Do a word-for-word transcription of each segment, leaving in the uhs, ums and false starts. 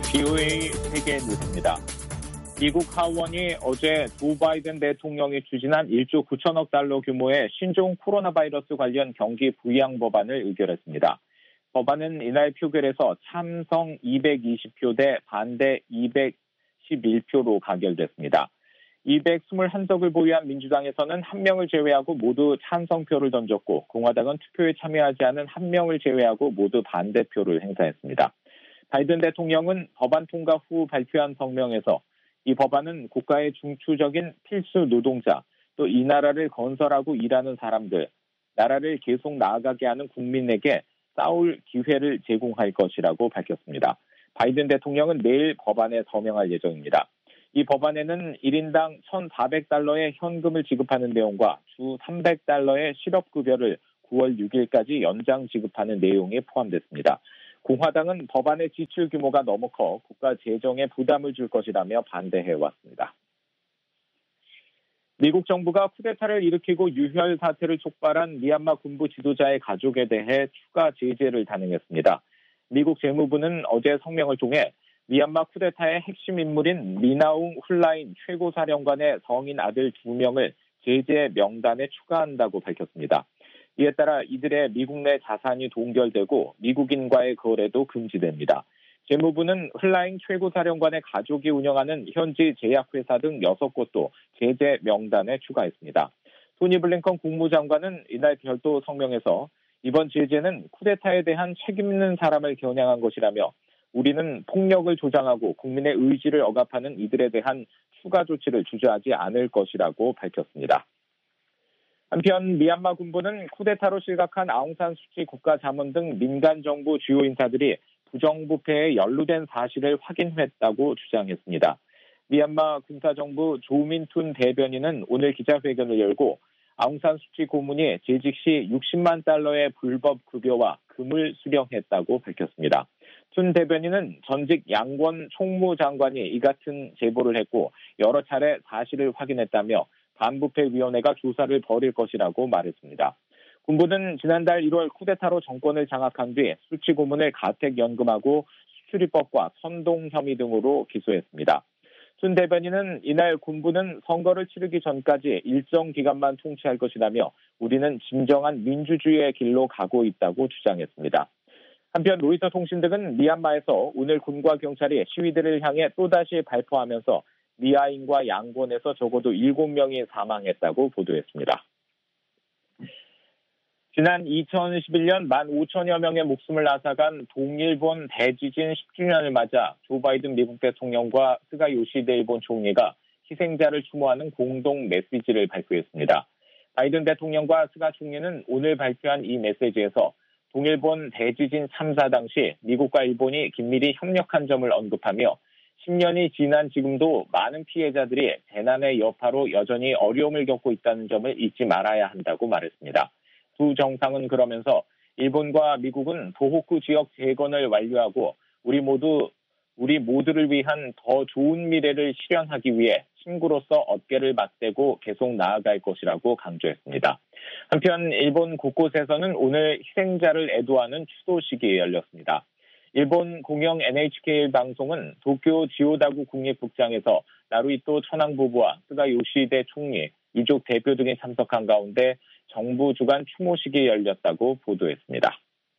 비오에이 세계 뉴스입니다. 미국 하원이 어제 조 바이든 대통령이 추진한 일조 구천억 달러 규모의 신종 코로나 바이러스 관련 경기 부양 법안을 의결했습니다. 법안은 이날 표결에서 찬성 이백이십 표 대 반대 이백십일 표로 가결됐습니다. 이백이십일 석을 보유한 민주당에서는 한 명을 제외하고 모두 찬성표를 던졌고 공화당은 투표에 참여하지 않은 한 명을 제외하고 모두 반대표를 행사했습니다. 바이든 대통령은 법안 통과 후 발표한 성명에서 이 법안은 국가의 중추적인 필수 노동자, 또 이 나라를 건설하고 일하는 사람들, 나라를 계속 나아가게 하는 국민에게 싸울 기회를 제공할 것이라고 밝혔습니다. 바이든 대통령은 내일 법안에 서명할 예정입니다. 이 법안에는 일 인당 천사백 달러의 현금을 지급하는 내용과 주 삼백 달러의 실업급여를 구월 육일까지 연장 지급하는 내용이 포함됐습니다. 공화당은 법안의 지출 규모가 너무 커 국가 재정에 부담을 줄 것이라며 반대해왔습니다. 미국 정부가 쿠데타를 일으키고 유혈 사태를 촉발한 미얀마 군부 지도자의 가족에 대해 추가 제재를 단행했습니다. 미국 재무부는 어제 성명을 통해 미얀마 쿠데타의 핵심 인물인 미나웅 훌라인 최고사령관의 성인 아들 두 명을 제재 명단에 추가한다고 밝혔습니다. 이에 따라 이들의 미국 내 자산이 동결되고 미국인과의 거래도 금지됩니다. 재무부는 훌라잉 최고사령관의 가족이 운영하는 현지 제약회사 등 여섯 곳도 제재 명단에 추가했습니다. 토니 블링컨 국무장관은 이날 별도 성명에서 이번 제재는 쿠데타에 대한 책임 있는 사람을 겨냥한 것이라며 우리는 폭력을 조장하고 국민의 의지를 억압하는 이들에 대한 추가 조치를 주저하지 않을 것이라고 밝혔습니다. 한편 미얀마 군부는 쿠데타로 실각한 아웅산 수치 국가자문 등 민간 정부 주요 인사들이 부정부패에 연루된 사실을 확인했다고 주장했습니다. 미얀마 군사정부 조민툰 대변인은 오늘 기자회견을 열고 아웅산 수치 고문이 재직 시 육십만 달러의 불법 급여와 금을 수령했다고 밝혔습니다. 툰 대변인은 전직 양권 총무장관이 이 같은 제보를 했고 여러 차례 사실을 확인했다며 반부패위원회가 조사를 벌일 것이라고 말했습니다. 군부는 지난달 일월 쿠데타로 정권을 장악한 뒤 수치 고문을 가택연금하고 수출입법과 선동 혐의 등으로 기소했습니다. 춘 대변인은 이날 군부는 선거를 치르기 전까지 일정 기간만 통치할 것이라며 우리는 진정한 민주주의의 길로 가고 있다고 주장했습니다. 한편 로이터 통신 등은 미얀마에서 오늘 군과 경찰이 시위대를 향해 또다시 발포하면서 미아인과 양곤에서 적어도 일곱 명이 사망했다고 보도했습니다. 지난 이천십일 년 만 오천여 명의 목숨을 앗아간 동일본 대지진 십 주년을 맞아 조 바이든 미국 대통령과 스가 요시히데 일본 총리가 희생자를 추모하는 공동 메시지를 발표했습니다. 바이든 대통령과 스가 총리는 오늘 발표한 이 메시지에서 동일본 대지진 참사 당시 미국과 일본이 긴밀히 협력한 점을 언급하며 십 년이 지난 지금도 많은 피해자들이 재난의 여파로 여전히 어려움을 겪고 있다는 점을 잊지 말아야 한다고 말했습니다. 두 정상은 그러면서 일본과 미국은 도호쿠 지역 재건을 완료하고 우리 모두 우리 모두를 위한 더 좋은 미래를 실현하기 위해 친구로서 어깨를 맞대고 계속 나아갈 것이라고 강조했습니다. 한편 일본 곳곳에서는 오늘 희생자를 애도하는 추도식이 열렸습니다. 일본 공영 엔에이치케이 방송은 도쿄 지오다구 국립극장에서 나루히토 천황 부부와 스가 요시히데 총리, 이족 대표 등이 참석한 가운데 정부 주관 추모식이 열렸다고 보도했습니다.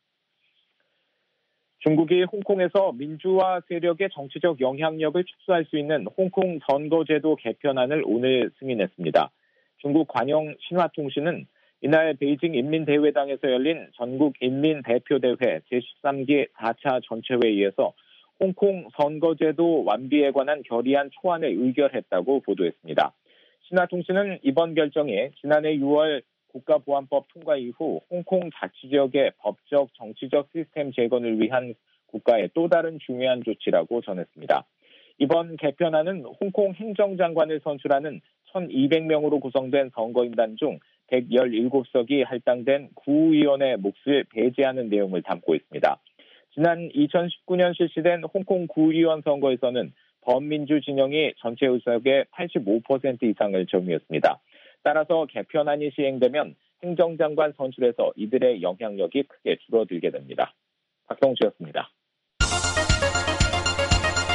중국이 홍콩에서 민주화 세력의 정치적 영향력을 축소할 수 있는 홍콩 선거제도 개편안을 오늘 승인했습니다. 중국 관영 신화통신은 이날 베이징 인민대회당에서 열린 전국 인민대표대회 제십삼 기 사 차 전체회의에서 홍콩 선거제도 완비에 관한 결의안 초안을 의결했다고 보도했습니다. 신화통신은 이번 결정이 지난해 유월 국가보안법 통과 이후 홍콩 자치지역의 법적, 정치적 시스템 재건을 위한 국가의 또 다른 중요한 조치라고 전했습니다. 이번 개편안은 홍콩 행정장관을 선출하는 천이백 명으로 구성된 선거인단 중 백십칠 석이 할당된 구의원의 몫을 배제하는 내용을 담고 있습니다. 지난 이천십구 년 실시된 홍콩 구의원 선거에서는 범민주 진영이 전체 의석의 팔십오 퍼센트 이상을 점유했습니다. 따라서 개편안이 시행되면 행정장관 선출에서 이들의 영향력이 크게 줄어들게 됩니다. 박성주였습니다.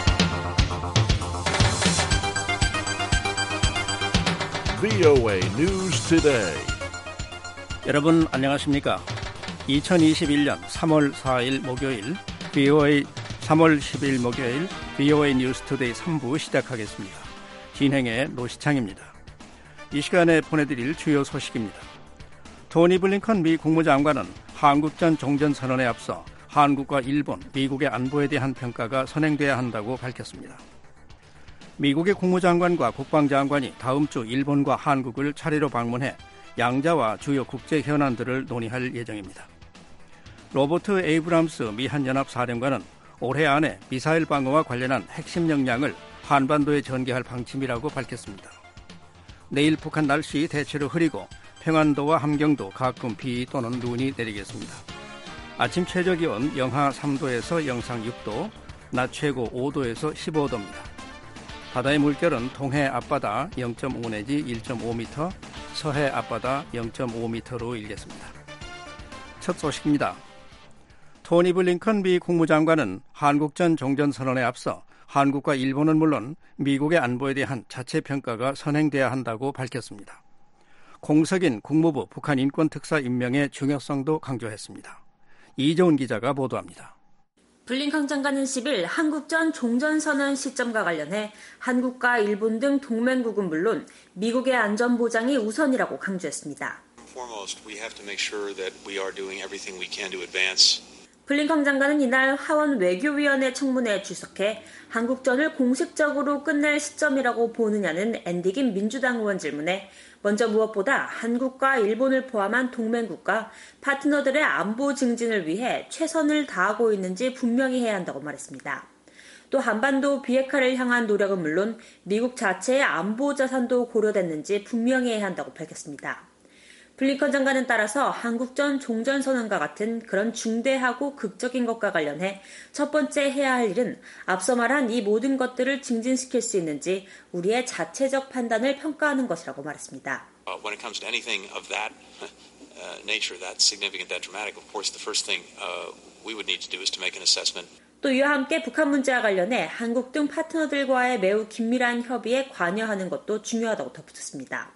브이오에이 News Today. 여러분 안녕하십니까? 이천이십일 년 삼월 사일 목요일 브이오에이 삼월 십일 목요일 브이오에이 뉴스 투데이 삼 부 시작하겠습니다. 진행의 노시창입니다. 이 시간에 보내드릴 주요 소식입니다. 토니 블링컨 미 국무장관은 한국전 종전선언에 앞서 한국과 일본, 미국의 안보에 대한 평가가 선행돼야 한다고 밝혔습니다. 미국의 국무장관과 국방장관이 다음 주 일본과 한국을 차례로 방문해 양자와 주요 국제 현안들을 논의할 예정입니다. 로버트 에이브람스 미 한연합사령관은 올해 안에 미사일 방어와 관련한 핵심 역량을 한반도에 전개할 방침이라고 밝혔습니다. 내일 북한 날씨 대체로 흐리고 평안도와 함경도 가끔 비 또는 눈이 내리겠습니다. 아침 최저기온 영하 삼 도에서 영상 육 도, 낮 최고 오 도에서 십오 도입니다. 바다의 물결은 동해 앞바다 영 점 오 내지 일 점 오 미터, 서해 앞바다 영 점 오 미터로 일겠습니다. 첫 소식입니다. 토니 블링컨 미 국무장관은 한국전 종전선언에 앞서 한국과 일본은 물론 미국의 안보에 대한 자체 평가가 선행돼야 한다고 밝혔습니다. 공석인 국무부 북한 인권특사 임명의 중요성도 강조했습니다. 이재훈 기자가 보도합니다. 블링컨 장관은 십일 한국전 종전선언 시점과 관련해 한국과 일본 등 동맹국은 물론 미국의 안전보장이 우선이라고 강조했습니다. Foremost, we have to make sure that we are doing everything we can to advance. 블링컨 장관은 이날 하원 외교위원회 청문회에 출석해 한국전을 공식적으로 끝낼 시점이라고 보느냐는 앤디김 민주당 의원 질문에 먼저 무엇보다 한국과 일본을 포함한 동맹국가 파트너들의 안보 증진을 위해 최선을 다하고 있는지 분명히 해야 한다고 말했습니다. 또 한반도 비핵화를 향한 노력은 물론 미국 자체의 안보 자산도 고려됐는지 분명히 해야 한다고 밝혔습니다. 블링컨 장관은 따라서 한국전 종전선언과 같은 그런 중대하고 극적인 것과 관련해 첫 번째 해야 할 일은 앞서 말한 이 모든 것들을 증진시킬 수 있는지 우리의 자체적 판단을 평가하는 것이라고 말했습니다. Uh, when it comes to anything of that uh, nature, that significant, that dramatic, of course, the first thing uh, we would need to do is to make an assessment. 또 이와 함께 북한 문제와 관련해 한국 등 파트너들과의 매우 긴밀한 협의에 관여하는 것도 중요하다고 덧붙였습니다.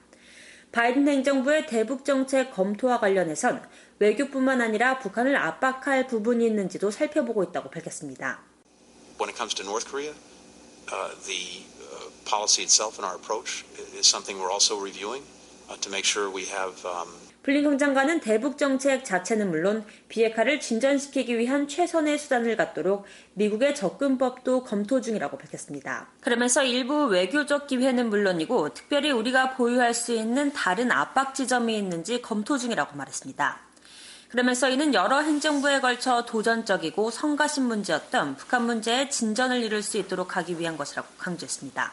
바이든 행정부의 대북 정책 검토와 관련해선 외교뿐만 아니라 북한을 압박할 부분이 있는지도 살펴보고 있다고 밝혔습니다. When it comes to North Korea, uh, the uh, policy itself and our approach is something we're also reviewing uh, to make sure we have. Um, 블링컨 장관은 대북 정책 자체는 물론 비핵화를 진전시키기 위한 최선의 수단을 갖도록 미국의 접근법도 검토 중이라고 밝혔습니다. 그러면서 일부 외교적 기회는 물론이고 특별히 우리가 보유할 수 있는 다른 압박 지점이 있는지 검토 중이라고 말했습니다. 그러면서 이는 여러 행정부에 걸쳐 도전적이고 성가신 문제였던 북한 문제의 진전을 이룰 수 있도록 하기 위한 것이라고 강조했습니다.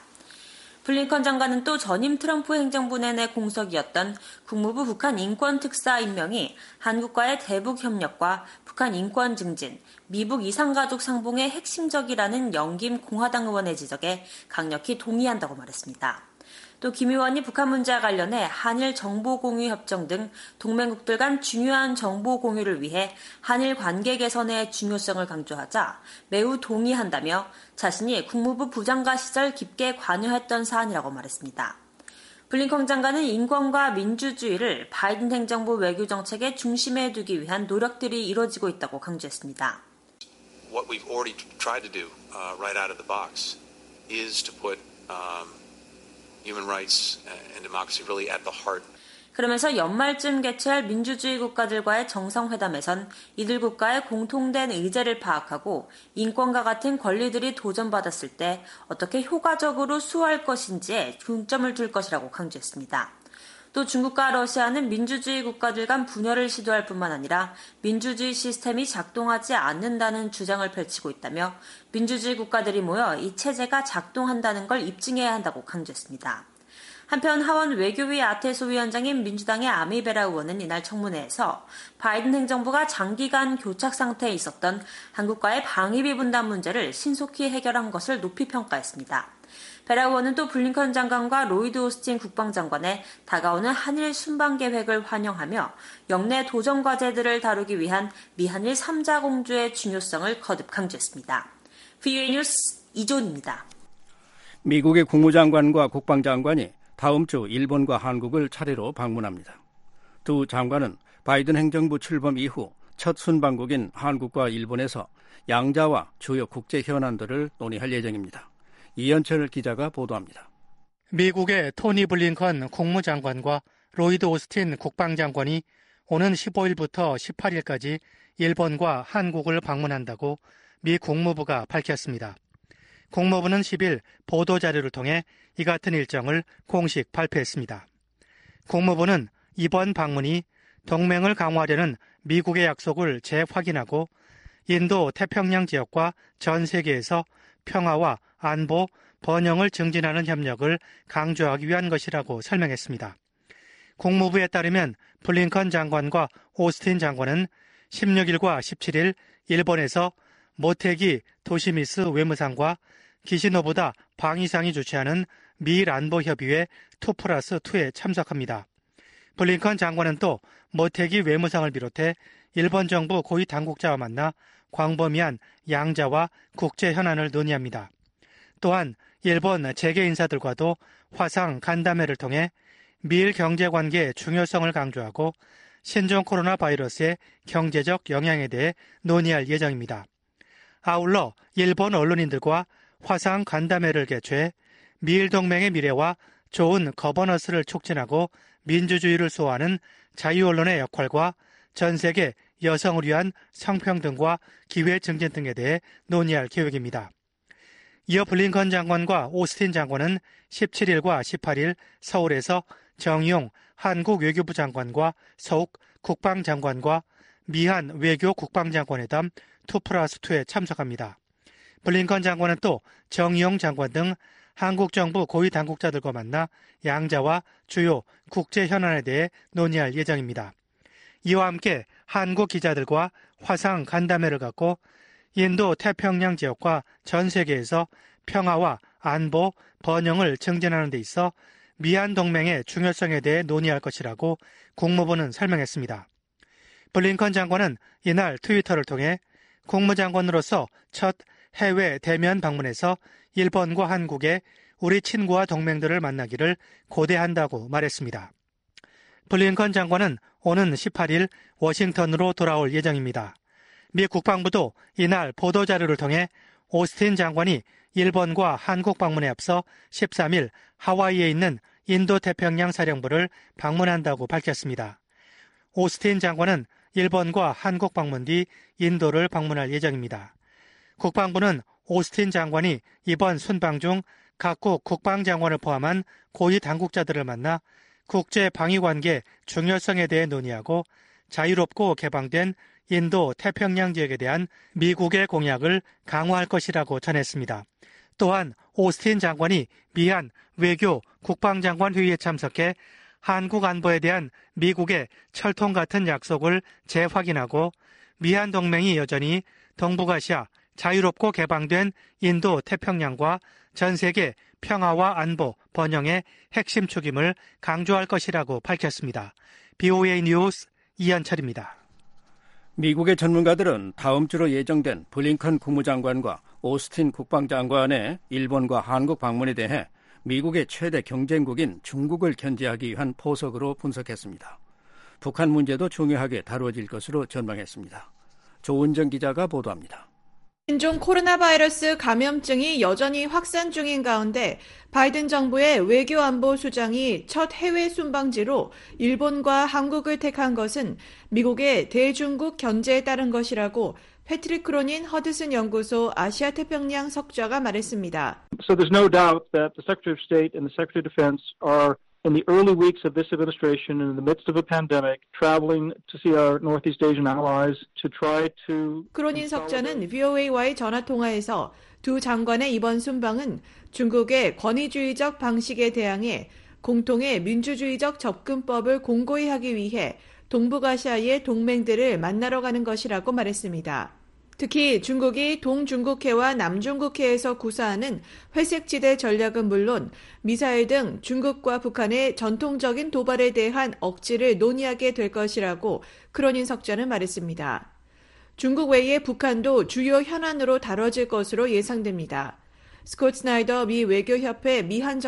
블링컨 장관은 또 전임 트럼프 행정부 내내 공석이었던 국무부 북한 인권특사 임명이 한국과의 대북 협력과 북한 인권 증진, 미북 이산가족 상봉에 핵심적이라는 영김 공화당 의원의 지적에 강력히 동의한다고 말했습니다. 또 김 의원이 북한 문제와 관련해 한일 정보공유협정 등 동맹국들 간 중요한 정보 공유를 위해 한일 관계 개선의 중요성을 강조하자 매우 동의한다며 자신이 국무부 부장관 시절 깊게 관여했던 사안이라고 말했습니다. 블링컨 장관은 인권과 민주주의를 바이든 행정부 외교정책의 중심에 두기 위한 노력들이 이뤄지고 있다고 강조했습니다. What we've already tried to do uh, right out of the box is to put um, human rights and democracy really at the heart. 그러면서 연말쯤 개최할 민주주의 국가들과의 정상회담에선 이들 국가의 공통된 의제를 파악하고 인권과 같은 권리들이 도전받았을 때 어떻게 효과적으로 수호할 것인지에 중점을 둘 것이라고 강조했습니다. 또 중국과 러시아는 민주주의 국가들 간 분열을 시도할 뿐만 아니라 민주주의 시스템이 작동하지 않는다는 주장을 펼치고 있다며 민주주의 국가들이 모여 이 체제가 작동한다는 걸 입증해야 한다고 강조했습니다. 한편 하원 외교위 아테소 위원장인 민주당의 아미베라 의원은 이날 청문회에서 바이든 행정부가 장기간 교착 상태에 있었던 한국과의 방위비 분담 문제를 신속히 해결한 것을 높이 평가했습니다. 베라 의원은 또 블링컨 장관과 로이드 오스틴 국방장관의 다가오는 한일 순방 계획을 환영하며 역내 도전 과제들을 다루기 위한 미한일 삼 자 공조의 중요성을 거듭 강조했습니다. 브이오에이 뉴스 이존입니다. 미국의 국무장관과 국방장관이 다음 주 일본과 한국을 차례로 방문합니다. 두 장관은 바이든 행정부 출범 이후 첫 순방국인 한국과 일본에서 양자와 주요 국제 현안들을 논의할 예정입니다. 이현철 기자가 보도합니다. 미국의 토니 블링컨 국무장관과 로이드 오스틴 국방장관이 오는 십오일부터 십팔일까지 일본과 한국을 방문한다고 미 국무부가 밝혔습니다. 국무부는 십일 보도자료를 통해 이 같은 일정을 공식 발표했습니다. 국무부는 이번 방문이 동맹을 강화하려는 미국의 약속을 재확인하고 인도 태평양 지역과 전 세계에서 평화와 안보, 번영을 증진하는 협력을 강조하기 위한 것이라고 설명했습니다. 국무부에 따르면 블링컨 장관과 오스틴 장관은 십육일과 십칠일 일본에서 모테기 도시미스 외무상과 기시노부다 방위상이 주최하는 미일 안보협의회 투 플러스 투에 참석합니다. 블링컨 장관은 또 모테기 외무상을 비롯해 일본 정부 고위 당국자와 만나 광범위한 양자와 국제 현안을 논의합니다. 또한 일본 재계 인사들과도 화상 간담회를 통해 미일 경제관계의 중요성을 강조하고 신종 코로나 바이러스의 경제적 영향에 대해 논의할 예정입니다. 아울러 일본 언론인들과 화상 간담회를 개최해 미일 동맹의 미래와 좋은 거버넌스를 촉진하고 민주주의를 수호하는 자유언론의 역할과 전 세계 여성을 위한 성평등과 기회 증진 등에 대해 논의할 계획입니다. 이어 블링컨 장관과 오스틴 장관은 십칠일과 십팔일 서울에서 정의용 한국 외교부 장관과 서욱 국방장관과 미한 외교 국방장관회담 투 플러스 투에 참석합니다. 블링컨 장관은 또 정의용 장관 등 한국 정부 고위 당국자들과 만나 양자와 주요 국제 현안에 대해 논의할 예정입니다. 이와 함께 한국 기자들과 화상 간담회를 갖고 인도 태평양 지역과 전 세계에서 평화와 안보, 번영을 증진하는 데 있어 미한 동맹의 중요성에 대해 논의할 것이라고 국무부는 설명했습니다. 블링컨 장관은 이날 트위터를 통해 국무장관으로서 첫 해외 대면 방문에서 일본과 한국의 우리 친구와 동맹들을 만나기를 고대한다고 말했습니다. 블링컨 장관은 오는 십팔일 워싱턴으로 돌아올 예정입니다. 미 국방부도 이날 보도자료를 통해 오스틴 장관이 일본과 한국 방문에 앞서 십삼일 하와이에 있는 인도태평양 사령부를 방문한다고 밝혔습니다. 오스틴 장관은 일본과 한국 방문 뒤 인도를 방문할 예정입니다. 국방부는 오스틴 장관이 이번 순방 중 각국 국방장관을 포함한 고위 당국자들을 만나 국제 방위관계 중요성에 대해 논의하고 자유롭고 개방된 인도 태평양 지역에 대한 미국의 공약을 강화할 것이라고 전했습니다. 또한 오스틴 장관이 미한 외교 국방장관 회의에 참석해 한국 안보에 대한 미국의 철통 같은 약속을 재확인하고 미한 동맹이 여전히 동북아시아 자유롭고 개방된 인도 태평양과 전 세계 평화와 안보, 번영의 핵심 축임을 강조할 것이라고 밝혔습니다. 비오에이 뉴스 이현철입니다. 미국의 전문가들은 다음 주로 예정된 블링컨 국무장관과 오스틴 국방장관의 일본과 한국 방문에 대해 미국의 최대 경쟁국인 중국을 견제하기 위한 포석으로 분석했습니다. 북한 문제도 중요하게 다뤄질 것으로 전망했습니다. 조은정 기자가 보도합니다. 신종 코로나 바이러스 감염증이 여전히 확산 중인 가운데 바이든 정부의 외교안보 수장이 첫 해외 순방지로 일본과 한국을 택한 것은 미국의 대중국 견제에 따른 것이라고 패트릭 크로닌 허드슨 연구소 아시아 태평양 석좌가 말했습니다. So there's no doubt that the Secretary of State and the Secretary of Defense are in the early weeks of this administration and in the midst of a pandemic, traveling to see our Northeast Asian allies to try to... 크로닌 석자는 브이오에이와의 전화통화에서 두 장관의 이번 순방은 중국의 권위주의적 방식에 대항해 공통의 민주주의적 접근법을 공고히 하기 위해 동북아시아의 동맹들을 만나러 가는 것이라고 말했습니다. 특히 중국이 동중국해와 남중국해에서 구사하는 회색지대 전략은 물론 미사일 등 중국과 북한의 전통적인 도발에 대한 억지를 논의하게 될 것이라고 크로닌 석자는 말했습니다. 중국 외에 북한도 주요 현안으로 다뤄질 것으로 예상됩니다. 스콧 스나이더 미 외교협회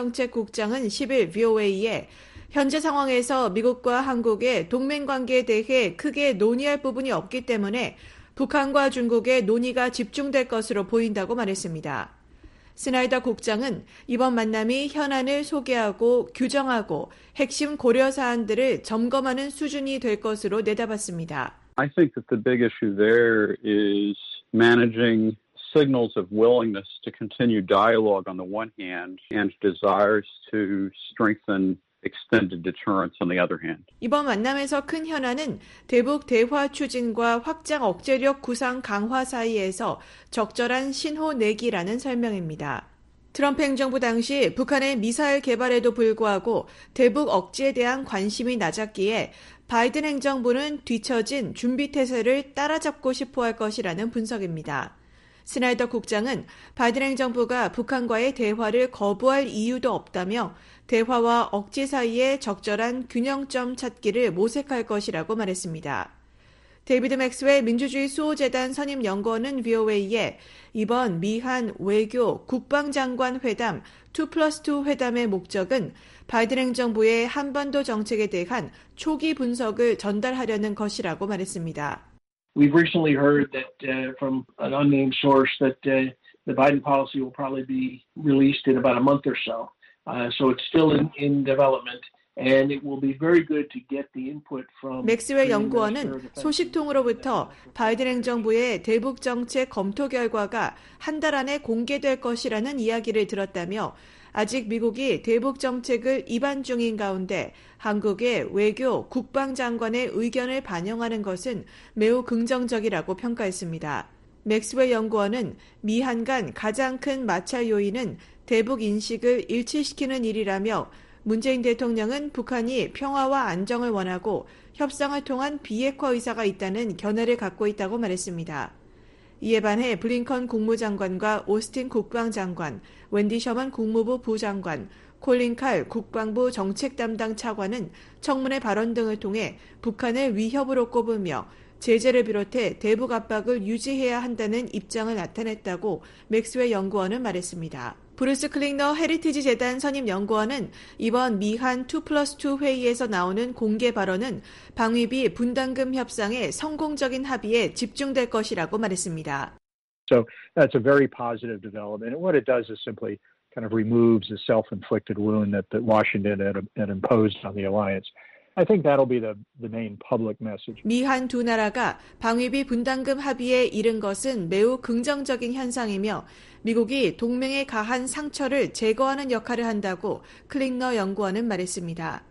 미한정책국장은 십일 브이오에이에 현재 상황에서 미국과 한국의 동맹관계에 대해 크게 논의할 부분이 없기 때문에 북한과 중국의 논의가 집중될 것으로 보인다고 말했습니다. 스나이더 국장은 이번 만남이 현안을 소개하고 규정하고 핵심 고려 사안들을 점검하는 수준이 될 것으로 내다봤습니다. I think that the big issue there is managing signals of willingness to continue dialogue on the one hand and desires to strengthen extended deterrence on the other hand. 이번 만남에서 큰 현안은 대북 대화 추진과 확장 억제력 구상 강화 사이에서 적절한 신호 내기라는 설명입니다. 트럼프 행정부 당시 북한의 미사일 개발에도 불구하고 대북 억지에 대한 관심이 낮았기에 바이든 행정부는 뒤처진 준비태세를 따라잡고 싶어 할 것이라는 분석입니다. 스나이더 국장은 바이든 행정부가 북한과의 대화를 거부할 이유도 없다며 대화와 억지 사이에 적절한 균형점 찾기를 모색할 것이라고 말했습니다. 데이비드 맥스웰 민주주의 수호재단 선임연구원은 브이오에이에 이번 미한 외교 국방장관 회담 투 플러스 투 회담의 목적은 바이든 행정부의 한반도 정책에 대한 초기 분석을 전달하려는 것이라고 말했습니다. We've recently heard that uh, from an unnamed source that uh, the Biden policy will probably be released in about a month or so. Uh, so it's still in, in development. And it will be very good to get the input from. 맥스웰 연구원은 소식통으로부터 바이든 행정부의 대북 정책 검토 결과가 한 달 안에 공개될 것이라는 이야기를 들었다며 아직 미국이 대북 정책을 입안 중인 가운데 한국의 외교 국방장관의 의견을 반영하는 것은 매우 긍정적이라고 평가했습니다. 맥스웰 연구원은 미한 간 가장 큰 마찰 요인은 대북 인식을 일치시키는 일이라며 문재인 대통령은 북한이 평화와 안정을 원하고 협상을 통한 비핵화 의사가 있다는 견해를 갖고 있다고 말했습니다. 이에 반해 블링컨 국무장관과 오스틴 국방장관, 웬디 셔먼 국무부 부장관, 콜린 칼 국방부 정책 담당 차관은 청문회 발언 등을 통해 북한을 위협으로 꼽으며 제재를 비롯해 대북 압박을 유지해야 한다는 입장을 나타냈다고 맥스웰 연구원은 말했습니다. 브루스 클링너 헤리티지 재단 선임 연구원은 이번 미한 투 플러스 투 회의에서 나오는 공개 발언은 방위비 분담금 협상의 성공적인 합의에 집중될 것이라고 말했습니다. So that's a very positive development. And what it does is simply kind of removes the self-inflicted wound that, that Washington had, had imposed on the alliance. I think that'll be the, the main public message. 미한 두 나라가 방위비 분담금 합의에 이른 것은 매우 긍정적인 현상이며 미국이 동맹에 가한 상처를 제거하는 역할을 한다고 클링너 연구원은 말했습니다.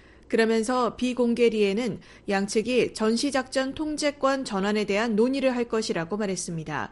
그러면서 비공개리에는 양측이 전시작전 통제권 전환에 대한 논의를 할 것이라고 말했습니다.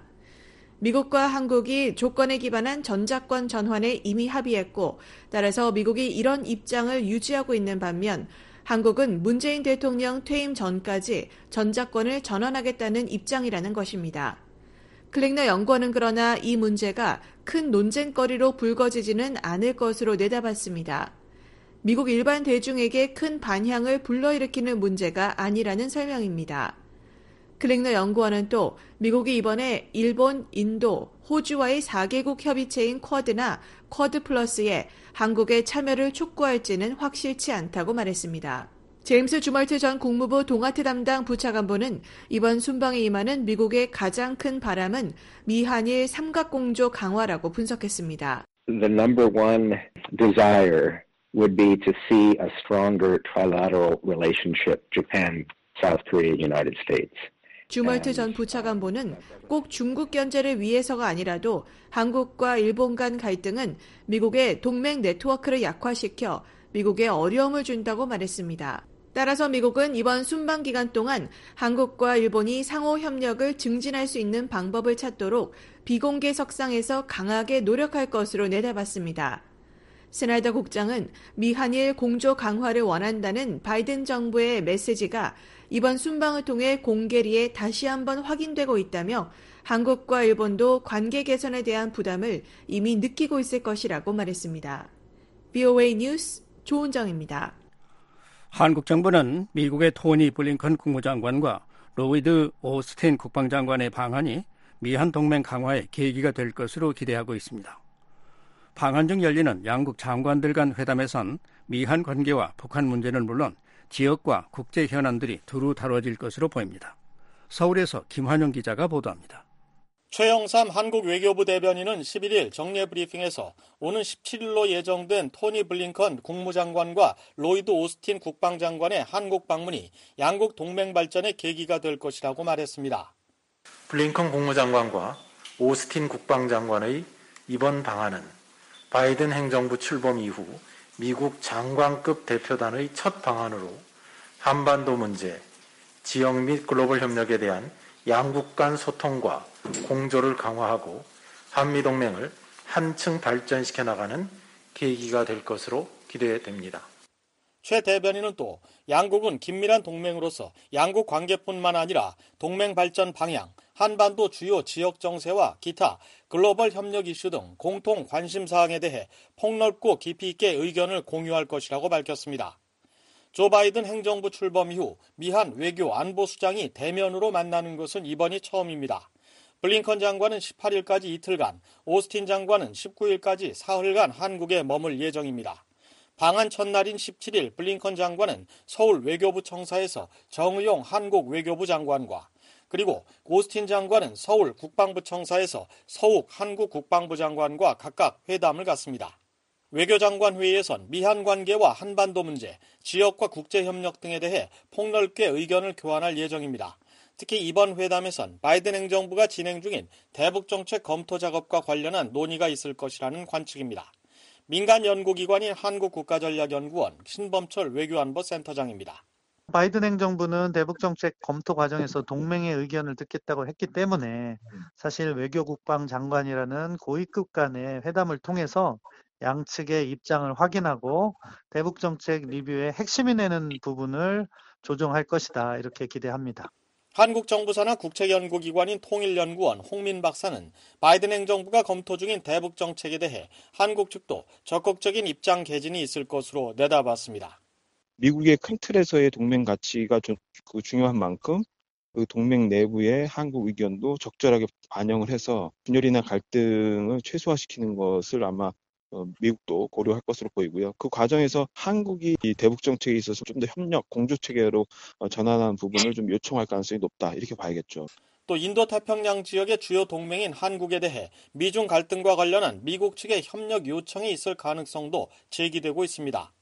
미국과 한국이 조건에 기반한 전작권 전환에 이미 합의했고 따라서 미국이 이런 입장을 유지하고 있는 반면 한국은 문재인 대통령 퇴임 전까지 전작권을 전환하겠다는 입장이라는 것입니다. 클링너 연구원은 그러나 이 문제가 큰 논쟁거리로 불거지지는 않을 것으로 내다봤습니다. 미국 일반 대중에게 큰 반향을 불러일으키는 문제가 아니라는 설명입니다. 클링너 연구원은 또 미국이 이번에 일본, 인도, 호주와의 사 개국 협의체인 쿼드나 쿼드 플러스에 한국의 참여를 촉구할지는 확실치 않다고 말했습니다. 제임스 주멀트 전 국무부 동아태 담당 부차관보는 이번 순방에 임하는 미국의 가장 큰 바람은 미한일 삼각공조 강화라고 분석했습니다. The number one desire would be to see a stronger trilateral relationship, Japan, South Korea, United States. 주멀트 전 부차관보는 꼭 중국 견제를 위해서가 아니라도 한국과 일본 간 갈등은 미국의 동맹 네트워크를 약화시켜 미국에 어려움을 준다고 말했습니다. 따라서 미국은 이번 순방 기간 동안 한국과 일본이 상호 협력을 증진할 수 있는 방법을 찾도록 비공개 석상에서 강하게 노력할 것으로 내다봤습니다. 스나이더 국장은 미한일 공조 강화를 원한다는 바이든 정부의 메시지가 이번 순방을 통해 공개리에 다시 한번 확인되고 있다며 한국과 일본도 관계 개선에 대한 부담을 이미 느끼고 있을 것이라고 말했습니다. 브이오에이 뉴스 조은정입니다. 한국 정부는 미국의 토니 블링컨 국무장관과 로이드 오스틴 국방장관의 방한이 미한 동맹 강화의 계기가 될 것으로 기대하고 있습니다. 방한 중 열리는 양국 장관들 간 회담에선 미한 관계와 북한 문제는 물론 지역과 국제 현안들이 두루 다뤄질 것으로 보입니다. 서울에서 김환영 기자가 보도합니다. 최영삼 한국 외교부 대변인은 십일 일 정례 브리핑에서 오는 십칠 일로 예정된 토니 블링컨 국무장관과 로이드 오스틴 국방장관의 한국 방문이 양국 동맹 발전의 계기가 될 것이라고 말했습니다. 블링컨 국무장관과 오스틴 국방장관의 이번 방한은 바이든 행정부 출범 이후 미국 장관급 대표단의 첫 방한으로 한반도 문제, 지역 및 글로벌 협력에 대한 양국 간 소통과 공조를 강화하고 한미동맹을 한층 발전시켜 나가는 계기가 될 것으로 기대됩니다. 최 대변인은 또 양국은 긴밀한 동맹으로서 양국 관계뿐만 아니라 동맹 발전 방향, 한반도 주요 지역 정세와 기타 글로벌 협력 이슈 등 공통 관심 사항에 대해 폭넓고 깊이 있게 의견을 공유할 것이라고 밝혔습니다. 조 바이든 행정부 출범 이후 미한 외교 안보수장이 대면으로 만나는 것은 이번이 처음입니다. 블링컨 장관은 십팔 일까지 이틀간, 오스틴 장관은 십구 일까지 사흘간 한국에 머물 예정입니다. 방한 첫날인 십칠 일 블링컨 장관은 서울 외교부 청사에서 정의용 한국 외교부 장관과 그리고 오스틴 장관은 서울 국방부 청사에서 서욱 한국 국방부 장관과 각각 회담을 갖습니다. 외교장관 회의에선 미한 관계와 한반도 문제, 지역과 국제협력 등에 대해 폭넓게 의견을 교환할 예정입니다. 특히 이번 회담에선 바이든 행정부가 진행 중인 대북정책 검토 작업과 관련한 논의가 있을 것이라는 관측입니다. 민간 연구기관인 한국국가전략연구원 신범철 외교안보센터장입니다. 바이든 행정부는 대북정책 검토 과정에서 동맹의 의견을 듣겠다고 했기 때문에 사실 외교국방 장관이라는 고위급 간의 회담을 통해서 양측의 입장을 확인하고 대북정책 리뷰의 핵심이 되는 부분을 조정할 것이다, 이렇게 기대합니다. 한국 정부 산하 국책연구기관인 통일연구원 홍민 박사는 바이든 행정부가 검토 중인 대북 정책에 대해 한국 측도 적극적인 입장 개진이 있을 것으로 내다봤습니다. 미국의 큰 틀에서의 동맹 가치가 좀 중요한 만큼 그 동맹 내부의 한국 의견도 적절하게 반영을 해서 분열이나 갈등을 최소화시키는 것을 아마 미국도 고려할 것으로 보이고요. 그 과정에서 한국이 이 대북 정책에 있어서 좀 더 협력, 공조 체계로 전환하는 부분을 좀 요청할 가능성이 높다, 이렇게 봐야겠죠. 또 인도太平양 지역의 주요 동맹인 한국에 대해 미중 갈등과 관련한 미국 측의 협력 요청이 있을 가능성도 제기되고 있습니다.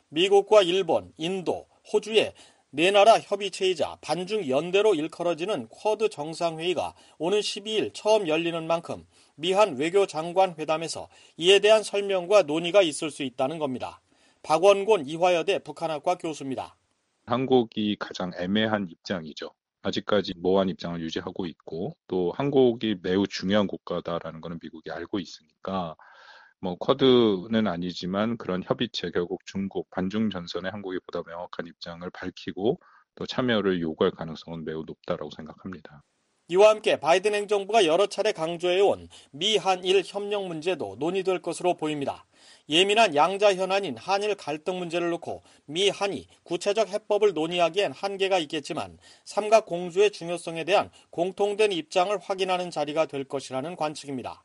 미국과 일본, 인도, 호주의 네 나라 협의체이자 반중 연대로 일컬어지는 쿼드 정상회의가 오는 십이 일 처음 열리는 만큼 미한 외교장관 회담에서 이에 대한 설명과 논의가 있을 수 있다는 겁니다. 박원곤 이화여대 북한학과 교수입니다. 한국이 가장 애매한 입장이죠. 아직까지 모호한 입장을 유지하고 있고 또 한국이 매우 중요한 국가다라는 것은 미국이 알고 있으니까 뭐 쿼드는 아니지만 그런 협의체, 결국 중국, 반중 전선에 한국이 보다 명확한 입장을 밝히고 또 참여를 요구할 가능성은 매우 높다라고 생각합니다. 이와 함께 바이든 행정부가 여러 차례 강조해온 미한일 협력 문제도 논의될 것으로 보입니다. 예민한 양자 현안인 한일 갈등 문제를 놓고 미한이 구체적 해법을 논의하기엔 한계가 있겠지만 삼각 공조의 중요성에 대한 공통된 입장을 확인하는 자리가 될 것이라는 관측입니다.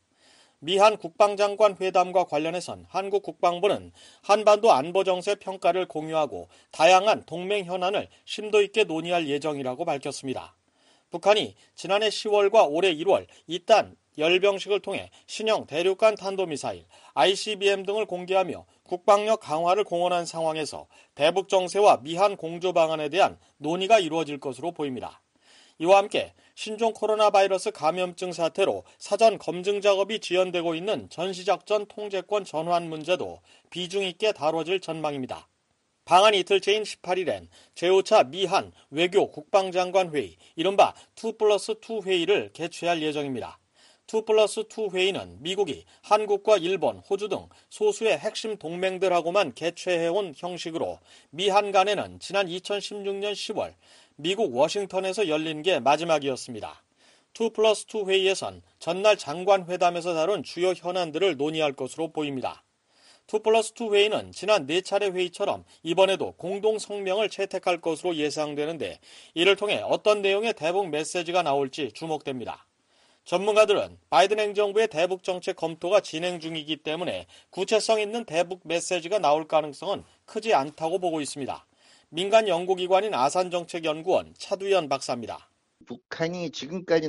미한 국방장관 회담과 관련해선 한국 국방부는 한반도 안보 정세 평가를 공유하고 다양한 동맹 현안을 심도 있게 논의할 예정이라고 밝혔습니다. 북한이 지난해 시월과 올해 일월 이딴 열병식을 통해 신형 대륙간 탄도미사일, 아이씨비엠 등을 공개하며 국방력 강화를 공언한 상황에서 대북 정세와 미한 공조 방안에 대한 논의가 이루어질 것으로 보입니다. 이와 함께 신종 코로나 바이러스 감염증 사태로 사전 검증 작업이 지연되고 있는 전시작전 통제권 전환 문제도 비중 있게 다뤄질 전망입니다. 방한 이틀째인 십팔 일엔 제오 차 미한 외교 국방장관 회의, 이른바 투 플러스 투 회의를 개최할 예정입니다. 투 플러스 투 회의는 미국이 한국과 일본, 호주 등 소수의 핵심 동맹들하고만 개최해온 형식으로 미한 간에는 지난 이천십육 년 시월 미국 워싱턴에서 열린 게 마지막이었습니다. 투 플러스 투 회의에선 전날 장관 회담에서 다룬 주요 현안들을 논의할 것으로 보입니다. 투 플러스 투 회의는 지난 네 차례 회의처럼 이번에도 공동 성명을 채택할 것으로 예상되는데 이를 통해 어떤 내용의 대북 메시지가 나올지 주목됩니다. 전문가들은 바이든 행정부의 대북 정책 검토가 진행 중이기 때문에 구체성 있는 대북 메시지가 나올 가능성은 크지 않다고 보고 있습니다. 민간 연구기관인 아산정책연구원 차두현 박사입니다. 북한이 지금까지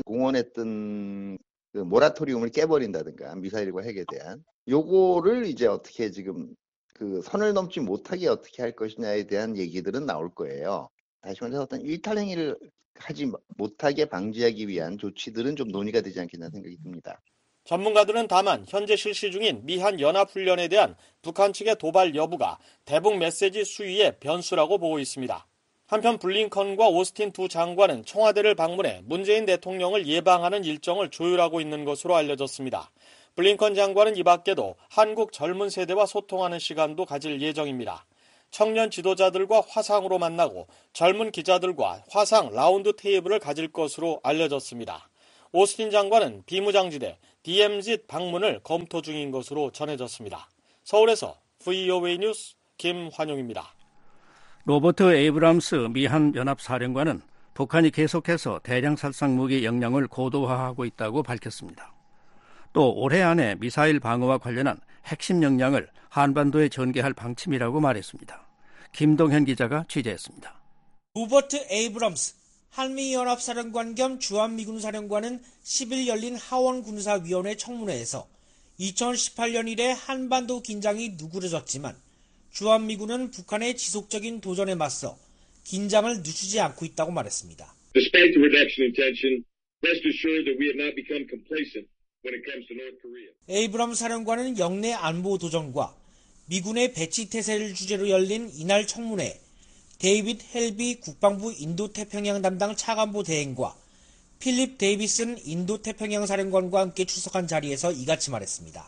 공언했던 그 모라토리움을 깨버린다든가 미사일과 핵에 대한 요거를 이제 어떻게 지금 그 선을 넘지 못하게 어떻게 할 것이냐에 대한 얘기들은 나올 거예요. 다시 말해서 어떤 일탈행위를 하지 못하게 방지하기 위한 조치들은 좀 논의가 되지 않겠나 생각이 듭니다. 전문가들은 다만 현재 실시 중인 미한 연합훈련에 대한 북한 측의 도발 여부가 대북 메시지 수위의 변수라고 보고 있습니다. 한편 블링컨과 오스틴 두 장관은 청와대를 방문해 문재인 대통령을 예방하는 일정을 조율하고 있는 것으로 알려졌습니다. 블링컨 장관은 이 밖에도 한국 젊은 세대와 소통하는 시간도 가질 예정입니다. 청년 지도자들과 화상으로 만나고 젊은 기자들과 화상 라운드 테이블을 가질 것으로 알려졌습니다. 오스틴 장관은 비무장지대 디엠지 방문을 검토 중인 것으로 전해졌습니다. 서울에서 브이오에이 뉴스 김환용입니다. 로버트 에이브람스 미한 연합사령관은 북한이 계속해서 대량 살상 무기 역량을 고도화하고 있다고 밝혔습니다. 또 올해 안에 미사일 방어와 관련한 핵심 역량을 한반도에 전개할 방침이라고 말했습니다. 김동현 기자가 취재했습니다. 로버트 에이브럼스 한미연합사령관 겸 주한미군 사령관은 십 일 열린 하원군사위원회 청문회에서 이천십팔 년 이래 한반도 긴장이 누그러졌지만 주한미군은 북한의 지속적인 도전에 맞서 긴장을 늦추지 않고 있다고 말했습니다. Despite the reduction in tension, rest assured that we have not become complacent when it comes to North Korea. 에이브럼스 사령관은 영내 안보 도전과 미군의 배치 태세를 주제로 열린 이날 청문회에 데이빗 헬비 국방부 인도태평양 담당 차관보 대행과 필립 데이비슨 인도태평양 사령관과 함께 출석한 자리에서 이같이 말했습니다.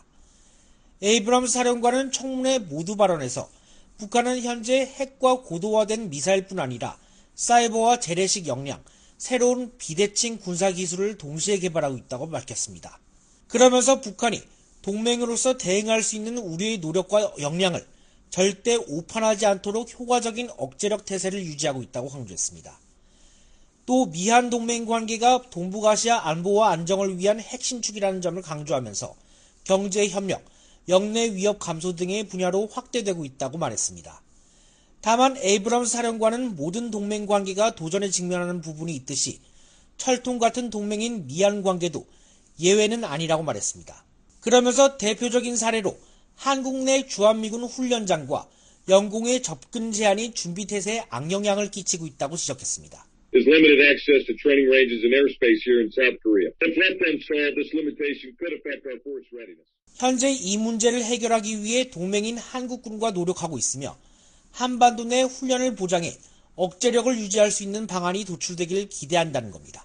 에이브럼스 사령관은 청문회 모두 발언에서 북한은 현재 핵과 고도화된 미사일뿐 아니라 사이버와 재래식 역량, 새로운 비대칭 군사기술을 동시에 개발하고 있다고 밝혔습니다. 그러면서 북한이 동맹으로서 대응할 수 있는 우리의 노력과 역량을 절대 오판하지 않도록 효과적인 억제력 태세를 유지하고 있다고 강조했습니다. 또 미한 동맹 관계가 동북아시아 안보와 안정을 위한 핵심 축이라는 점을 강조하면서 경제 협력, 영내 위협 감소 등의 분야로 확대되고 있다고 말했습니다. 다만 에이브럼스 사령관은 모든 동맹 관계가 도전에 직면하는 부분이 있듯이 철통 같은 동맹인 미한 관계도 예외는 아니라고 말했습니다. 그러면서 대표적인 사례로 한국 내 주한미군 훈련장과 영공의 접근 제한이 준비 태세에 악영향을 끼치고 있다고 지적했습니다. Is limited access to training ranges and airspace here in South Korea. If left unsolved, this limitation could affect our force readiness. 현재 이 문제를 해결하기 위해 동맹인 한국군과 노력하고 있으며 한반도 내 훈련을 보장해 억제력을 유지할 수 있는 방안이 도출되기를 기대한다는 겁니다.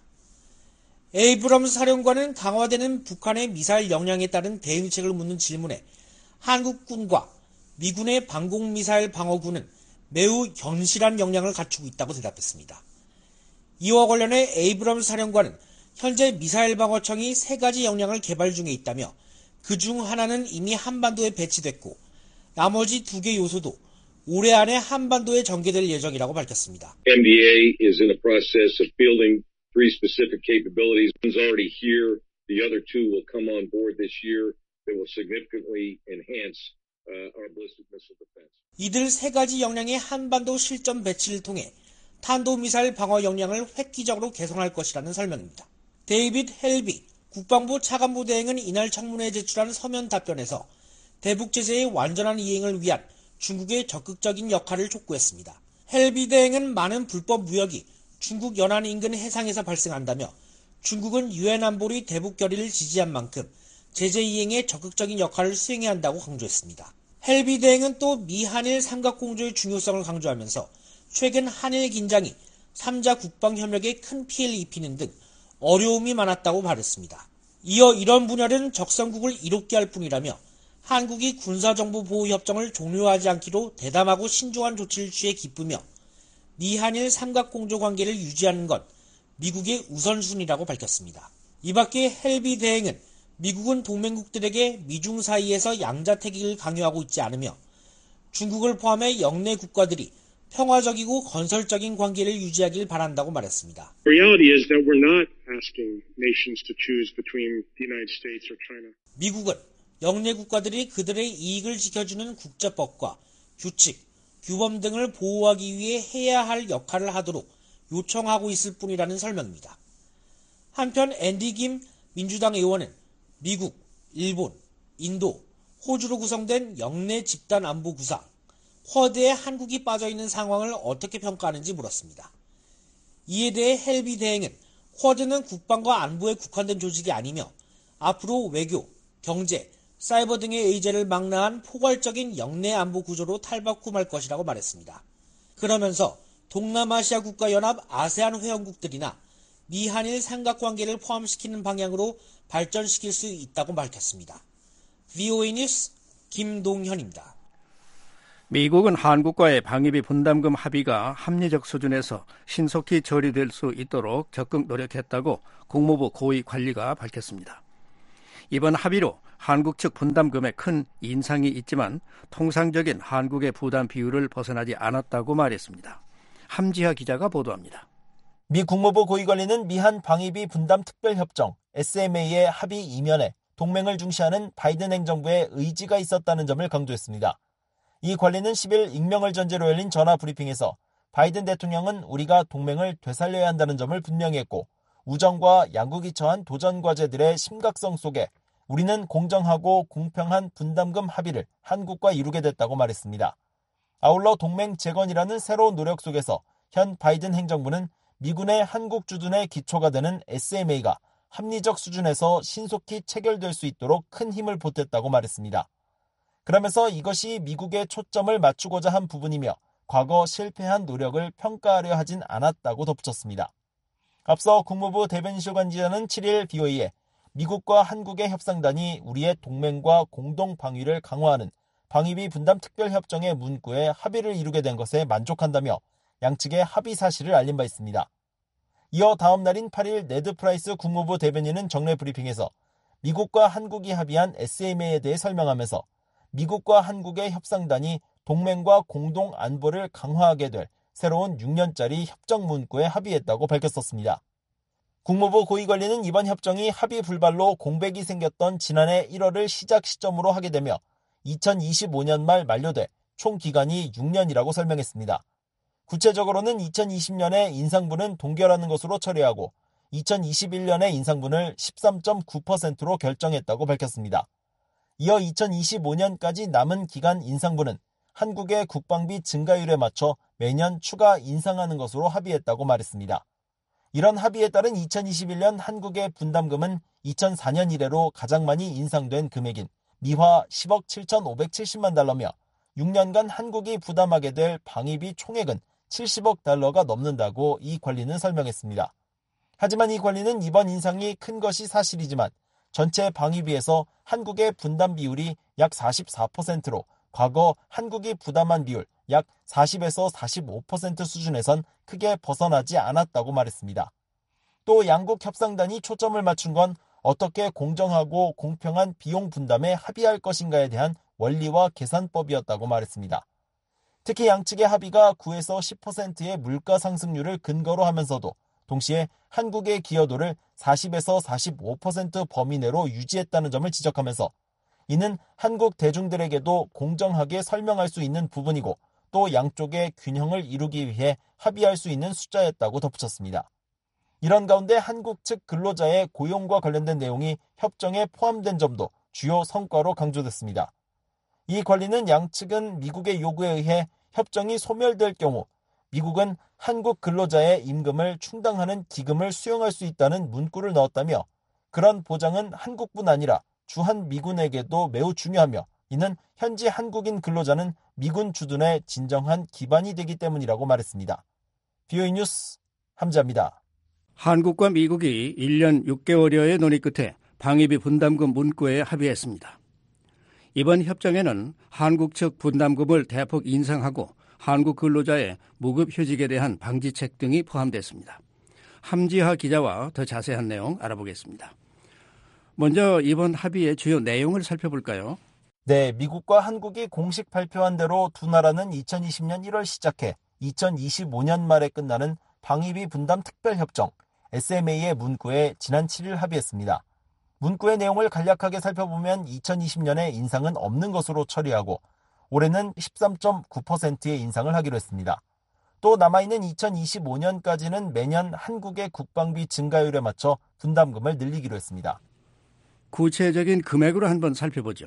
에이브럼스 사령관은 강화되는 북한의 미사일 역량에 따른 대응책을 묻는 질문에 한국군과 미군의 방공미사일 방어군은 매우 견실한 역량을 갖추고 있다고 대답했습니다. 이와 관련해 에이브럼스 사령관은 현재 미사일 방어청이 세 가지 역량을 개발 중에 있다며 그중 하나는 이미 한반도에 배치됐고 나머지 두 개 요소도 올해 안에 한반도에 전개될 예정이라고 밝혔습니다. M D A is in the process of fielding three specific capabilities. One's already here. The other two will come on board this year. That will significantly enhance uh, our ballistic missile defense. 이들 세 가지 역량의 한반도 실전 배치를 통해 탄도미사일 방어 역량을 획기적으로 개선할 것이라는 설명입니다. 데이빗 헬비 국방부 차관보 대행은 이날 청문회에 제출한 서면 답변에서 대북 제재의 완전한 이행을 위한 중국의 적극적인 역할을 촉구했습니다. 헬비 대행은 많은 불법 무역이 중국 연안 인근 해상에서 발생한다며 중국은 유엔 안보리 대북 결의를 지지한 만큼 제재 이행에 적극적인 역할을 수행해야 한다고 강조했습니다. 헬비 대행은 또 미한일 삼각공조의 중요성을 강조하면서 최근 한일 긴장이 삼자 국방 협력에 큰 피해를 입히는 등 어려움이 많았다고 말했습니다. 이어 이런 분야는 적성국을 이롭게 할 뿐이라며 한국이 군사정보보호협정을 종료하지 않기로 대담하고 신중한 조치를 취해 기쁘며 미한일 삼각공조 관계를 유지하는 건 미국의 우선순위라고 밝혔습니다. 이 밖에 헬비 대행은 미국은 동맹국들에게 미중 사이에서 양자택일을 강요하고 있지 않으며 중국을 포함해 영내 국가들이 평화적이고 건설적인 관계를 유지하길 바란다고 말했습니다. Reality is that we're not asking nations to choose between the United States or China. 미국은 영내 국가들이 그들의 이익을 지켜주는 국제법과 규칙, 규범 등을 보호하기 위해 해야 할 역할을 하도록 요청하고 있을 뿐이라는 설명입니다. 한편 앤디 김 민주당 의원은 미국, 일본, 인도, 호주로 구성된 영내 집단 안보 구상, 쿼드에 한국이 빠져있는 상황을 어떻게 평가하는지 물었습니다. 이에 대해 헬비 대행은 쿼드는 국방과 안보에 국한된 조직이 아니며 앞으로 외교, 경제, 사이버 등의 의제를 망라한 포괄적인 영내 안보 구조로 탈바꿈할 것이라고 말했습니다. 그러면서 동남아시아 국가연합 아세안 회원국들이나 미한일 삼각관계를 포함시키는 방향으로 발전시킬 수 있다고 밝혔습니다. 브이오에이 뉴스 김동현입니다. 미국은 한국과의 방위비 분담금 합의가 합리적 수준에서 신속히 처리될 수 있도록 적극 노력했다고 국무부 고위 관리가 밝혔습니다. 이번 합의로 한국 측 분담금에 큰 인상이 있지만 통상적인 한국의 부담 비율을 벗어나지 않았다고 말했습니다. 함지하 기자가 보도합니다. 미 국무부 고위관리는 미한 방위비 분담 특별협정 에스엠에이의 합의 이면에 동맹을 중시하는 바이든 행정부의 의지가 있었다는 점을 강조했습니다. 이 관리는 십일 익명을 전제로 열린 전화 브리핑에서 바이든 대통령은 우리가 동맹을 되살려야 한다는 점을 분명히 했고 우정과 양국이 처한 도전 과제들의 심각성 속에 우리는 공정하고 공평한 분담금 합의를 한국과 이루게 됐다고 말했습니다. 아울러 동맹 재건이라는 새로운 노력 속에서 현 바이든 행정부는 미군의 한국 주둔의 기초가 되는 에스엠에이가 합리적 수준에서 신속히 체결될 수 있도록 큰 힘을 보탰다고 말했습니다. 그러면서 이것이 미국의 초점을 맞추고자 한 부분이며 과거 실패한 노력을 평가하려 하진 않았다고 덧붙였습니다. 앞서 국무부 대변인실 관계자는 칠일 브이오에이에 미국과 한국의 협상단이 우리의 동맹과 공동 방위를 강화하는 방위비 분담 특별협정의 문구에 합의를 이루게 된 것에 만족한다며 양측의 합의 사실을 알린 바 있습니다. 이어 다음 날인 팔일 네드 프라이스 국무부 대변인은 정례 브리핑에서 미국과 한국이 합의한 에스엠에이에 대해 설명하면서 미국과 한국의 협상단이 동맹과 공동 안보를 강화하게 될 새로운 육 년짜리 협정 문구에 합의했다고 밝혔었습니다. 국무부 고위관리는 이번 협정이 합의 불발로 공백이 생겼던 지난해 일월을 시작 시점으로 하게 되며 이천이십오 년 말 만료돼 총 기간이 육 년이라고 설명했습니다. 구체적으로는 이천이십 년에 인상분은 동결하는 것으로 처리하고 이천이십일 년에 인상분을 십삼 점 구 퍼센트로 결정했다고 밝혔습니다. 이어 이천이십오 년까지 남은 기간 인상분은 한국의 국방비 증가율에 맞춰 매년 추가 인상하는 것으로 합의했다고 말했습니다. 이런 합의에 따른 이천이십일 년 한국의 분담금은 이천사 년 이래로 가장 많이 인상된 금액인 미화 십억 칠천오백칠십만 달러며 육 년간 한국이 부담하게 될 방위비 총액은 칠십억 달러가 넘는다고 이 관리는 설명했습니다. 하지만 이 관리는 이번 인상이 큰 것이 사실이지만 전체 방위비에서 한국의 분담 비율이 약 사십사 퍼센트로 과거 한국이 부담한 비율 약 사십에서 사십오 퍼센트 수준에선 크게 벗어나지 않았다고 말했습니다. 또 양국 협상단이 초점을 맞춘 건 어떻게 공정하고 공평한 비용 분담에 합의할 것인가에 대한 원리와 계산법이었다고 말했습니다. 특히 양측의 합의가 구에서 십 퍼센트의 물가 상승률을 근거로 하면서도 동시에 한국의 기여도를 사십에서 사십오 퍼센트 범위 내로 유지했다는 점을 지적하면서 이는 한국 대중들에게도 공정하게 설명할 수 있는 부분이고 또 양쪽의 균형을 이루기 위해 합의할 수 있는 숫자였다고 덧붙였습니다. 이런 가운데 한국 측 근로자의 고용과 관련된 내용이 협정에 포함된 점도 주요 성과로 강조됐습니다. 이 관리는 양측은 미국의 요구에 의해 협정이 소멸될 경우 미국은 한국 근로자의 임금을 충당하는 기금을 수용할 수 있다는 문구를 넣었다며 그런 보장은 한국뿐 아니라 주한 미군에게도 매우 중요하며 이는 현지 한국인 근로자는 미군 주둔의 진정한 기반이 되기 때문이라고 말했습니다. 브이오에이 뉴스 함지아입니다. 한국과 미국이 일 년 육 개월여의 논의 끝에 방위비 분담금 문구에 합의했습니다. 이번 협정에는 한국 측 분담금을 대폭 인상하고 한국 근로자의 무급휴직에 대한 방지책 등이 포함됐습니다. 함지하 기자와 더 자세한 내용 알아보겠습니다. 먼저 이번 합의의 주요 내용을 살펴볼까요? 네, 미국과 한국이 공식 발표한 대로 두 나라는 이천이십 년 일월 시작해 이천이십오 년 말에 끝나는 방위비 분담 특별협정 에스엠에이의 문구에 지난 칠 일 합의했습니다. 문구의 내용을 간략하게 살펴보면 이천이십 년에 인상은 없는 것으로 처리하고 올해는 십삼 점 구 퍼센트의 인상을 하기로 했습니다. 또 남아있는 이천이십오 년까지는 매년 한국의 국방비 증가율에 맞춰 분담금을 늘리기로 했습니다. 구체적인 금액으로 한번 살펴보죠.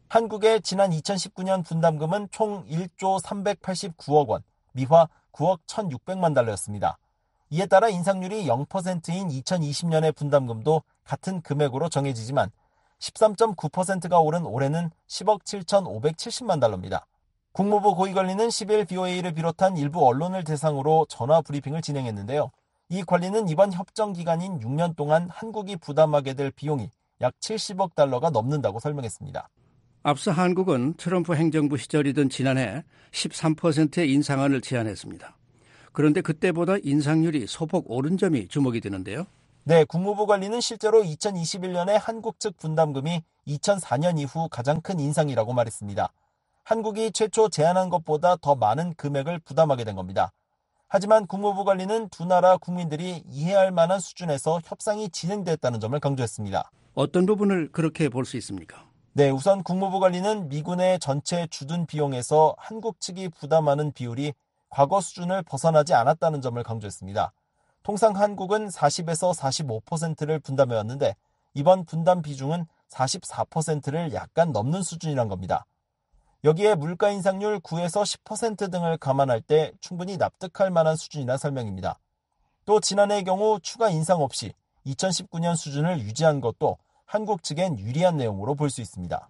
한국의 지난 이천십구 년 분담금은 총 일조 삼백팔십구억 원, 미화 구억 천육백만 달러였습니다. 이에 따라 인상률이 영 퍼센트인 이천이십 년의 분담금도 같은 금액으로 정해지지만 십삼 점 구 퍼센트가 오른 올해는 십억 칠천오백칠십만 달러입니다. 국무부 고위관리는 십 일 브이오에이를 비롯한 일부 언론을 대상으로 전화 브리핑을 진행했는데요. 이 관리는 이번 협정 기간인 육 년 동안 한국이 부담하게 될 비용이 약 칠십억 달러가 넘는다고 설명했습니다. 앞서 한국은 트럼프 행정부 시절이던 지난해 십삼 퍼센트의 인상안을 제안했습니다. 그런데 그때보다 인상률이 소폭 오른 점이 주목이 되는데요. 네, 국무부 관리는 실제로 이천이십일 년에 한국 측 분담금이 이천사 년 이후 가장 큰 인상이라고 말했습니다. 한국이 최초 제안한 것보다 더 많은 금액을 부담하게 된 겁니다. 하지만 국무부 관리는 두 나라 국민들이 이해할 만한 수준에서 협상이 진행됐다는 점을 강조했습니다. 어떤 부분을 그렇게 볼 수 있습니까? 네, 우선 국무부 관리는 미군의 전체 주둔 비용에서 한국 측이 부담하는 비율이 과거 수준을 벗어나지 않았다는 점을 강조했습니다. 통상 한국은 사십에서 사십오 퍼센트를 분담해왔는데 이번 분담 비중은 사십사 퍼센트를 약간 넘는 수준이란 겁니다. 여기에 물가 인상률 구에서 십 퍼센트 등을 감안할 때 충분히 납득할 만한 수준이란 설명입니다. 또 지난해의 경우 추가 인상 없이 이천십구 년 수준을 유지한 것도 한국 측엔 유리한 내용으로 볼 수 있습니다.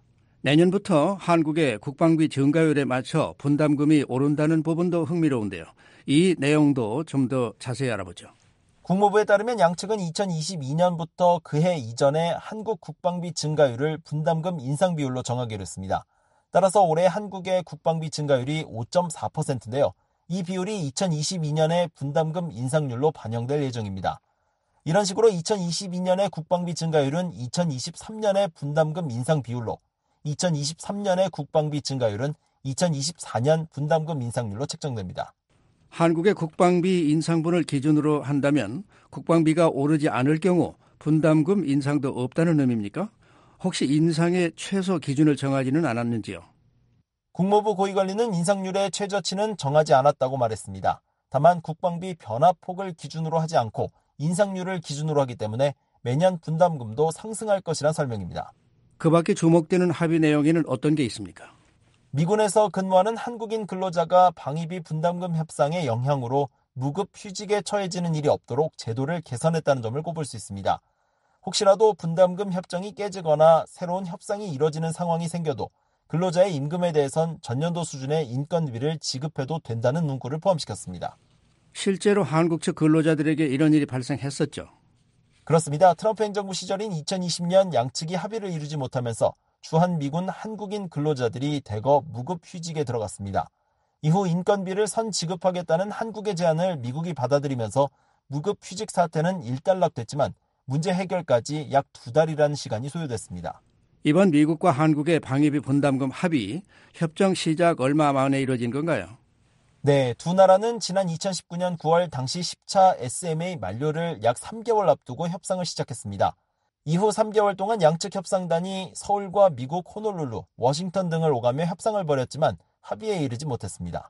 내년부터 한국의 국방비 증가율에 맞춰 분담금이 오른다는 부분도 흥미로운데요. 이 내용도 좀 더 자세히 알아보죠. 국무부에 따르면 양측은 이천이십이 년부터 그해 이전에 한국 국방비 증가율을 분담금 인상 비율로 정하기로 했습니다. 따라서 올해 한국의 국방비 증가율이 오 점 사 퍼센트인데요. 이 비율이 이천이십이 년의 분담금 인상률로 반영될 예정입니다. 이런 식으로 이천이십이 년의 국방비 증가율은 이천이십삼 년의 분담금 인상 비율로, 이천이십삼 년의 국방비 증가율은 이천이십사 년 분담금 인상률로 책정됩니다. 한국의 국방비 인상분을 기준으로 한다면 국방비가 오르지 않을 경우 분담금 인상도 없다는 의미입니까? 혹시 인상의 최소 기준을 정하지는 않았는지요? 국무부 고위관리는 인상률의 최저치는 정하지 않았다고 말했습니다. 다만 국방비 변화폭을 기준으로 하지 않고 인상률을 기준으로 하기 때문에 매년 분담금도 상승할 것이란 설명입니다. 그 밖에 주목되는 합의 내용에는 어떤 게 있습니까? 미군에서 근무하는 한국인 근로자가 방위비 분담금 협상의 영향으로 무급 휴직에 처해지는 일이 없도록 제도를 개선했다는 점을 꼽을 수 있습니다. 혹시라도 분담금 협정이 깨지거나 새로운 협상이 이뤄지는 상황이 생겨도 근로자의 임금에 대해선 전년도 수준의 인건비를 지급해도 된다는 문구를 포함시켰습니다. 실제로 한국 측 근로자들에게 이런 일이 발생했었죠. 그렇습니다. 트럼프 행정부 시절인 이천이십 년 양측이 합의를 이루지 못하면서 주한 미군 한국인 근로자들이 대거 무급 휴직에 들어갔습니다. 이후 인건비를 선 지급하겠다는 한국의 제안을 미국이 받아들이면서 무급 휴직 사태는 일단락됐지만 문제 해결까지 약 두 달이라는 시간이 소요됐습니다. 이번 미국과 한국의 방위비 분담금 합의, 협정 시작 얼마 만에 이뤄진 건가요? 네, 두 나라는 지난 이천십구 년 구월 당시 십 차 에스엠에이 만료를 약 삼 개월 앞두고 협상을 시작했습니다. 이후 삼 개월 동안 양측 협상단이 서울과 미국 호놀룰루, 워싱턴 등을 오가며 협상을 벌였지만 합의에 이르지 못했습니다.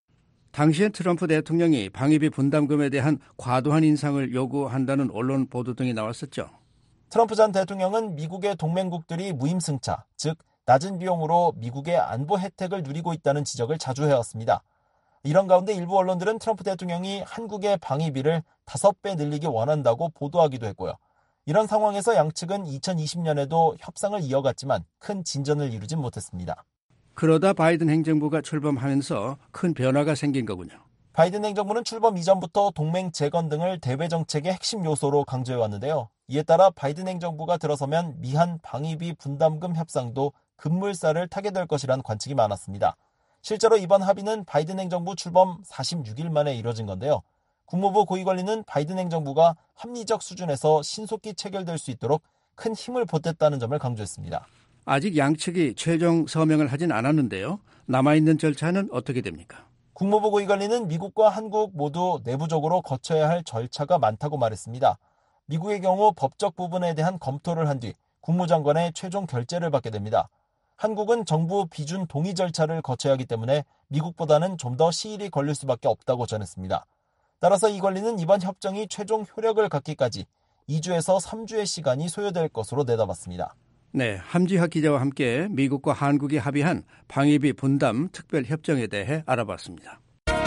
당시엔 트럼프 대통령이 방위비 분담금에 대한 과도한 인상을 요구한다는 언론 보도 등이 나왔었죠. 트럼프 전 대통령은 미국의 동맹국들이 무임승차, 즉 낮은 비용으로 미국의 안보 혜택을 누리고 있다는 지적을 자주 해왔습니다. 이런 가운데 일부 언론들은 트럼프 대통령이 한국의 방위비를 다섯 배 늘리기 원한다고 보도하기도 했고요. 이런 상황에서 양측은 이천이십 년에도 협상을 이어갔지만 큰 진전을 이루진 못했습니다. 그러다 바이든 행정부가 출범하면서 큰 변화가 생긴 거군요. 바이든 행정부는 출범 이전부터 동맹 재건 등을 대외 정책의 핵심 요소로 강조해왔는데요. 이에 따라 바이든 행정부가 들어서면 미한 방위비 분담금 협상도 급물살을 타게 될 것이란 관측이 많았습니다. 실제로 이번 합의는 바이든 행정부 출범 사십육 일 만에 이뤄진 건데요. 국무부 고위관리는 바이든 행정부가 합리적 수준에서 신속히 체결될 수 있도록 큰 힘을 보탰다는 점을 강조했습니다. 아직 양측이 최종 서명을 하진 않았는데요. 남아있는 절차는 어떻게 됩니까? 국무부 고위관리는 미국과 한국 모두 내부적으로 거쳐야 할 절차가 많다고 말했습니다. 미국의 경우 법적 부분에 대한 검토를 한 뒤 국무장관의 최종 결재를 받게 됩니다. 한국은 정부 비준 동의 절차를 거쳐야 하기 때문에 미국보다는 좀 더 시일이 걸릴 수밖에 없다고 전했습니다. 따라서 이 관리는 이번 협정이 최종 효력을 갖기까지 이 주에서 삼 주의 시간이 소요될 것으로 내다봤습니다. 네, 함지학 기자와 함께 미국과 한국이 합의한 방위비 분담 특별협정에 대해 알아봤습니다.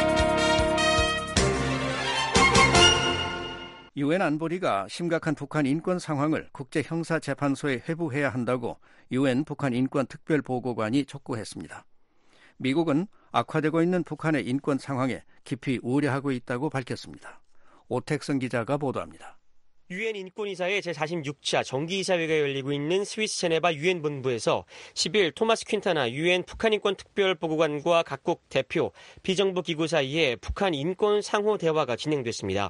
유엔 안보리가 심각한 북한 인권 상황을 국제형사재판소에 회부해야 한다고 유엔 북한 인권 특별보고관이 촉구했습니다. 미국은 악화되고 있는 북한의 인권 상황에 깊이 우려하고 있다고 밝혔습니다. 오택성 기자가 보도합니다. 유엔 인권이사의 제사십육 차 정기이사회가 열리고 있는 스위스 제네바 유엔 본부에서 십일 토마스 퀸타나 유엔 북한 인권 특별보고관과 각국 대표, 비정부 기구 사이에 북한 인권 상호 대화가 진행됐습니다.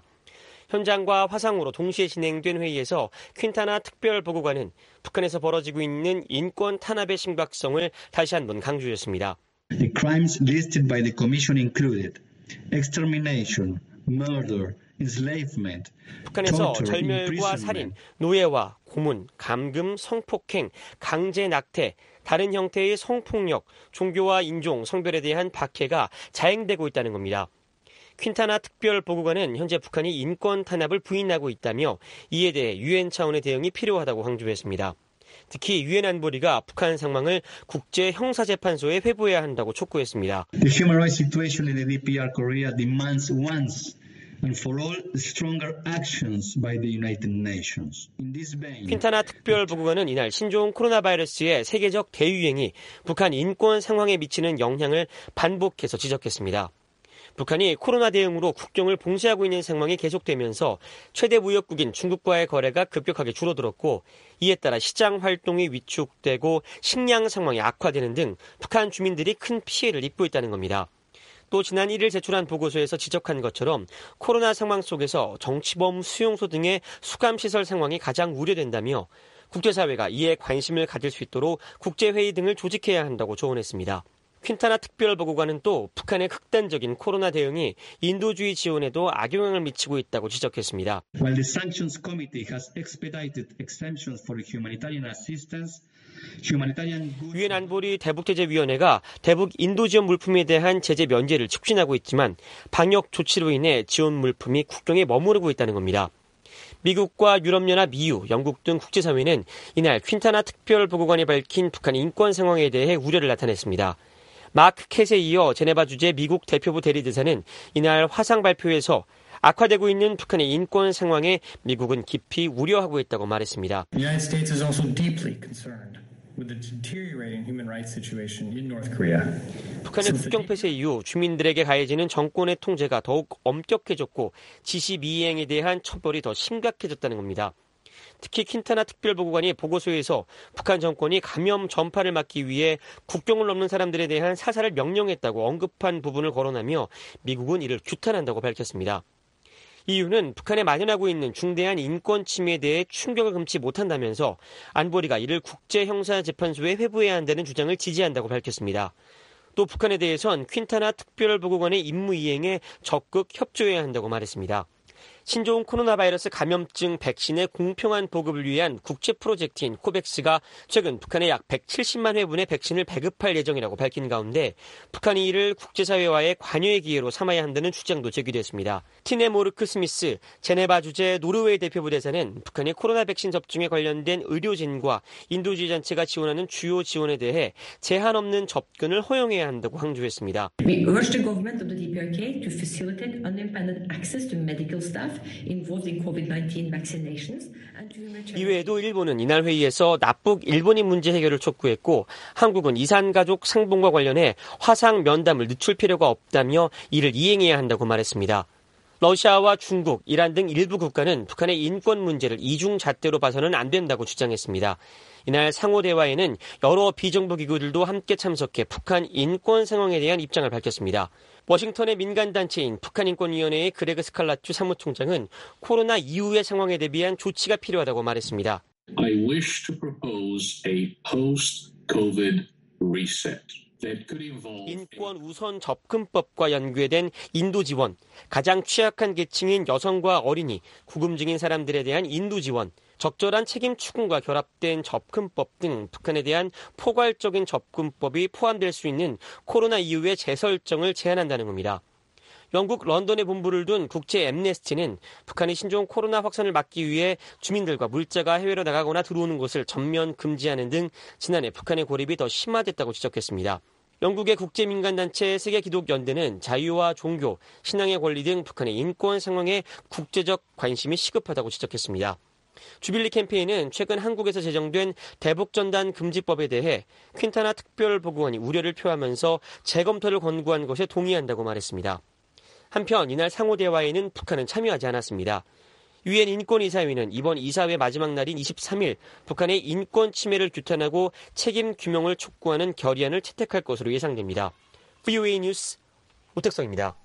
현장과 화상으로 동시에 진행된 회의에서 퀸타나 특별보고관은 북한에서 벌어지고 있는 인권 탄압의 심각성을 다시 한번 강조했습니다. The crimes listed by the Commission included extermination, murder, enslavement, 북한에서 torture, 절멸과 살인, 노예와 고문, 감금, 성폭행, 강제 낙태, 다른 형태의 성폭력, 종교와 인종, 성별에 대한 박해가 자행되고 있다는 겁니다. 퀸타나 특별보고관은 현재 북한이 인권 탄압을 부인하고 있다며 이에 대해 유엔 차원의 대응이 필요하다고 강조했습니다. 특히 유엔 안보리가 북한 상황을 국제형사재판소에 회부해야 한다고 촉구했습니다. The human rights situation in the 디피아르 Korea demands once and for all stronger actions by the United Nations. In this vein, 퀸타나 특별보고관은 이날 신종 코로나 바이러스의 세계적 대유행이 북한 인권 상황에 미치는 영향을 반복해서 지적했습니다. 북한이 코로나 대응으로 국경을 봉쇄하고 있는 상황이 계속되면서 최대 무역국인 중국과의 거래가 급격하게 줄어들었고 이에 따라 시장 활동이 위축되고 식량 상황이 악화되는 등 북한 주민들이 큰 피해를 입고 있다는 겁니다. 또 지난 일 일 제출한 보고서에서 지적한 것처럼 코로나 상황 속에서 정치범 수용소 등의 수감시설 상황이 가장 우려된다며 국제사회가 이에 관심을 가질 수 있도록 국제회의 등을 조직해야 한다고 조언했습니다. 퀸타나 특별보고관은 또 북한의 극단적인 코로나 대응이 인도주의 지원에도 악영향을 미치고 있다고 지적했습니다. While the Sanctions Committee has expedited exemptions for humanitarian assistance, humanitarian goods... 유엔 안보리 대북제재위원회가 대북 인도 지원 물품에 대한 제재 면제를 촉진하고 있지만 방역 조치로 인해 지원 물품이 국경에 머무르고 있다는 겁니다. 미국과 유럽연합, 이유, 영국 등 국제사회는 이날 퀸타나 특별보고관이 밝힌 북한 인권 상황에 대해 우려를 나타냈습니다. 마크 캣에 이어 제네바 주재 미국 대표부 대리대사는 이날 화상 발표에서 악화되고 있는 북한의 인권 상황에 미국은 깊이 우려하고 있다고 말했습니다. The United States is also deeply concerned with the deteriorating human rights situation in North Korea. 북한의 국경 폐쇄 이후 주민들에게 가해지는 정권의 통제가 더욱 엄격해졌고 지시 미행에 대한 처벌이 더 심각해졌다는 겁니다. 특히 퀸타나 특별보고관이 보고서에서 북한 정권이 감염 전파를 막기 위해 국경을 넘는 사람들에 대한 사살을 명령했다고 언급한 부분을 거론하며 미국은 이를 규탄한다고 밝혔습니다. 이유는 북한에 만연하고 있는 중대한 인권 침해에 대해 충격을 금치 못한다면서 안보리가 이를 국제형사재판소에 회부해야 한다는 주장을 지지한다고 밝혔습니다. 또 북한에 대해선 퀸타나 특별보고관의 임무 이행에 적극 협조해야 한다고 말했습니다. 신종 코로나 바이러스 감염증 백신의 공평한 보급을 위한 국제 프로젝트인 코백스가 최근 북한에 약 백칠십만 회분의 백신을 배급할 예정이라고 밝힌 가운데 북한이 이를 국제사회와의 관여의 기회로 삼아야 한다는 주장도 제기됐습니다. 티네 모르크 스미스 제네바 주재 노르웨이 대표부 대사는 북한이 코로나 백신 접종에 관련된 의료진과 인도주의 단체가 지원하는 주요 지원에 대해 제한 없는 접근을 허용해야 한다고 강조했습니다. We urge the government of the 디피아르케이 to facilitate unimpeded access to medical staff involved in 코비드 나인틴 vaccinations. 이외에도 일본은 이날 회의에서 남북 일본인 문제 해결을 촉구했고 한국은 이산가족 상봉과 관련해 화상 면담을 늦출 필요가 없다며 이를 이행해야 한다고 말했습니다. 러시아와 중국, 이란 등 일부 국가는 북한의 인권 문제를 이중잣대로 봐서는 안 된다고 주장했습니다. 이날 상호 대화에는 여러 비정부 기구들도 함께 참석해 북한 인권 상황에 대한 입장을 밝혔습니다. 워싱턴의 민간단체인 북한인권위원회의 그레그 스칼라투 사무총장은 코로나 이후의 상황에 대비한 조치가 필요하다고 말했습니다. I wish to propose a post-COVID reset 인권 우선 접근법과 연계된 인도 지원, 가장 취약한 계층인 여성과 어린이, 구금 중인 사람들에 대한 인도 지원, 적절한 책임 추궁과 결합된 접근법 등 북한에 대한 포괄적인 접근법이 포함될 수 있는 코로나 이후의 재설정을 제안한다는 겁니다. 영국 런던에 본부를 둔 국제 엠네스티는 북한이 신종 코로나 확산을 막기 위해 주민들과 물자가 해외로 나가거나 들어오는 것을 전면 금지하는 등 지난해 북한의 고립이 더 심화됐다고 지적했습니다. 영국의 국제민간단체 세계기독연대는 자유와 종교, 신앙의 권리 등 북한의 인권 상황에 국제적 관심이 시급하다고 지적했습니다. 주빌리 캠페인은 최근 한국에서 제정된 대북전단 금지법에 대해 퀸타나 특별보고관이 우려를 표하면서 재검토를 권고한 것에 동의한다고 말했습니다. 한편 이날 상호대화에는 북한은 참여하지 않았습니다. 유엔 인권이사회는 이번 이사회 마지막 날인 이십삼 일 북한의 인권 침해를 규탄하고 책임 규명을 촉구하는 결의안을 채택할 것으로 예상됩니다. 브이오에이 뉴스 오택성입니다.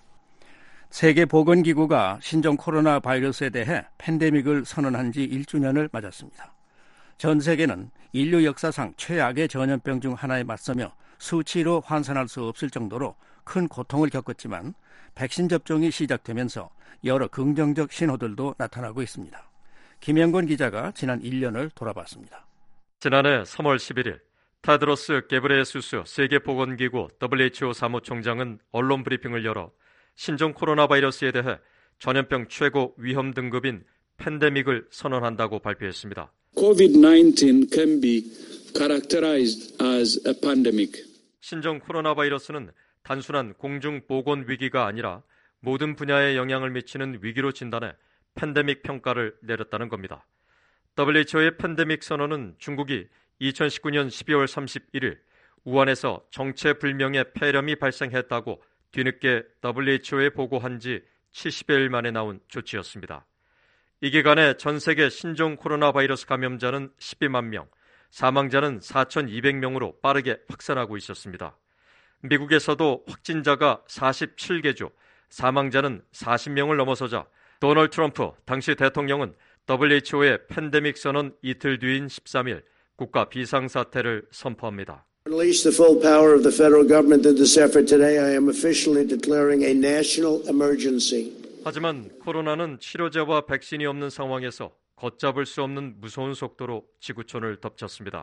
세계보건기구가 신종 코로나 바이러스에 대해 팬데믹을 선언한 지 일 주년을 맞았습니다. 전 세계는 인류 역사상 최악의 전염병 중 하나에 맞서며 수치로 환산할 수 없을 정도로 큰 고통을 겪었지만 백신 접종이 시작되면서 여러 긍정적 신호들도 나타나고 있습니다. 김영권 기자가 지난 일 년을 돌아봤습니다. 지난해 삼월 십일일 타드로스 게브레예수스 세계보건기구 더블유에이치오 사무총장은 언론 브리핑을 열어 신종 코로나 바이러스에 대해 전염병 최고 위험 등급인 팬데믹을 선언한다고 발표했습니다. 코비드 나인틴 can be characterized as a pandemic. 신종 코로나 바이러스는 단순한 공중보건 위기가 아니라 모든 분야에 영향을 미치는 위기로 진단해 팬데믹 평가를 내렸다는 겁니다. 더블유에이치오의 팬데믹 선언은 중국이 이천십구년 십이월 삼십일일 우한에서 정체불명의 폐렴이 발생했다고 뒤늦게 더블유에이치오에 보고한 지 칠십여일 만에 나온 조치였습니다. 이 기간에 전 세계 신종 코로나 바이러스 감염자는 십이만 명, 사망자는 사천이백 명으로 빠르게 확산하고 있었습니다. 미국에서도 확진자가 사십칠 개 주, 사망자는 사십 명을 넘어서자 도널드 트럼프 당시 대통령은 더블유에이치오의 팬데믹 선언 이틀 뒤인 십삼 일 국가 비상사태를 선포합니다. Unleash the full power of the federal government in this effort today. I am officially declaring a national emergency. 하지만 코로나는 치료제와 백신이 없는 상황에서 걷잡을 수 없는 무서운 속도로 지구촌을 덮쳤습니다.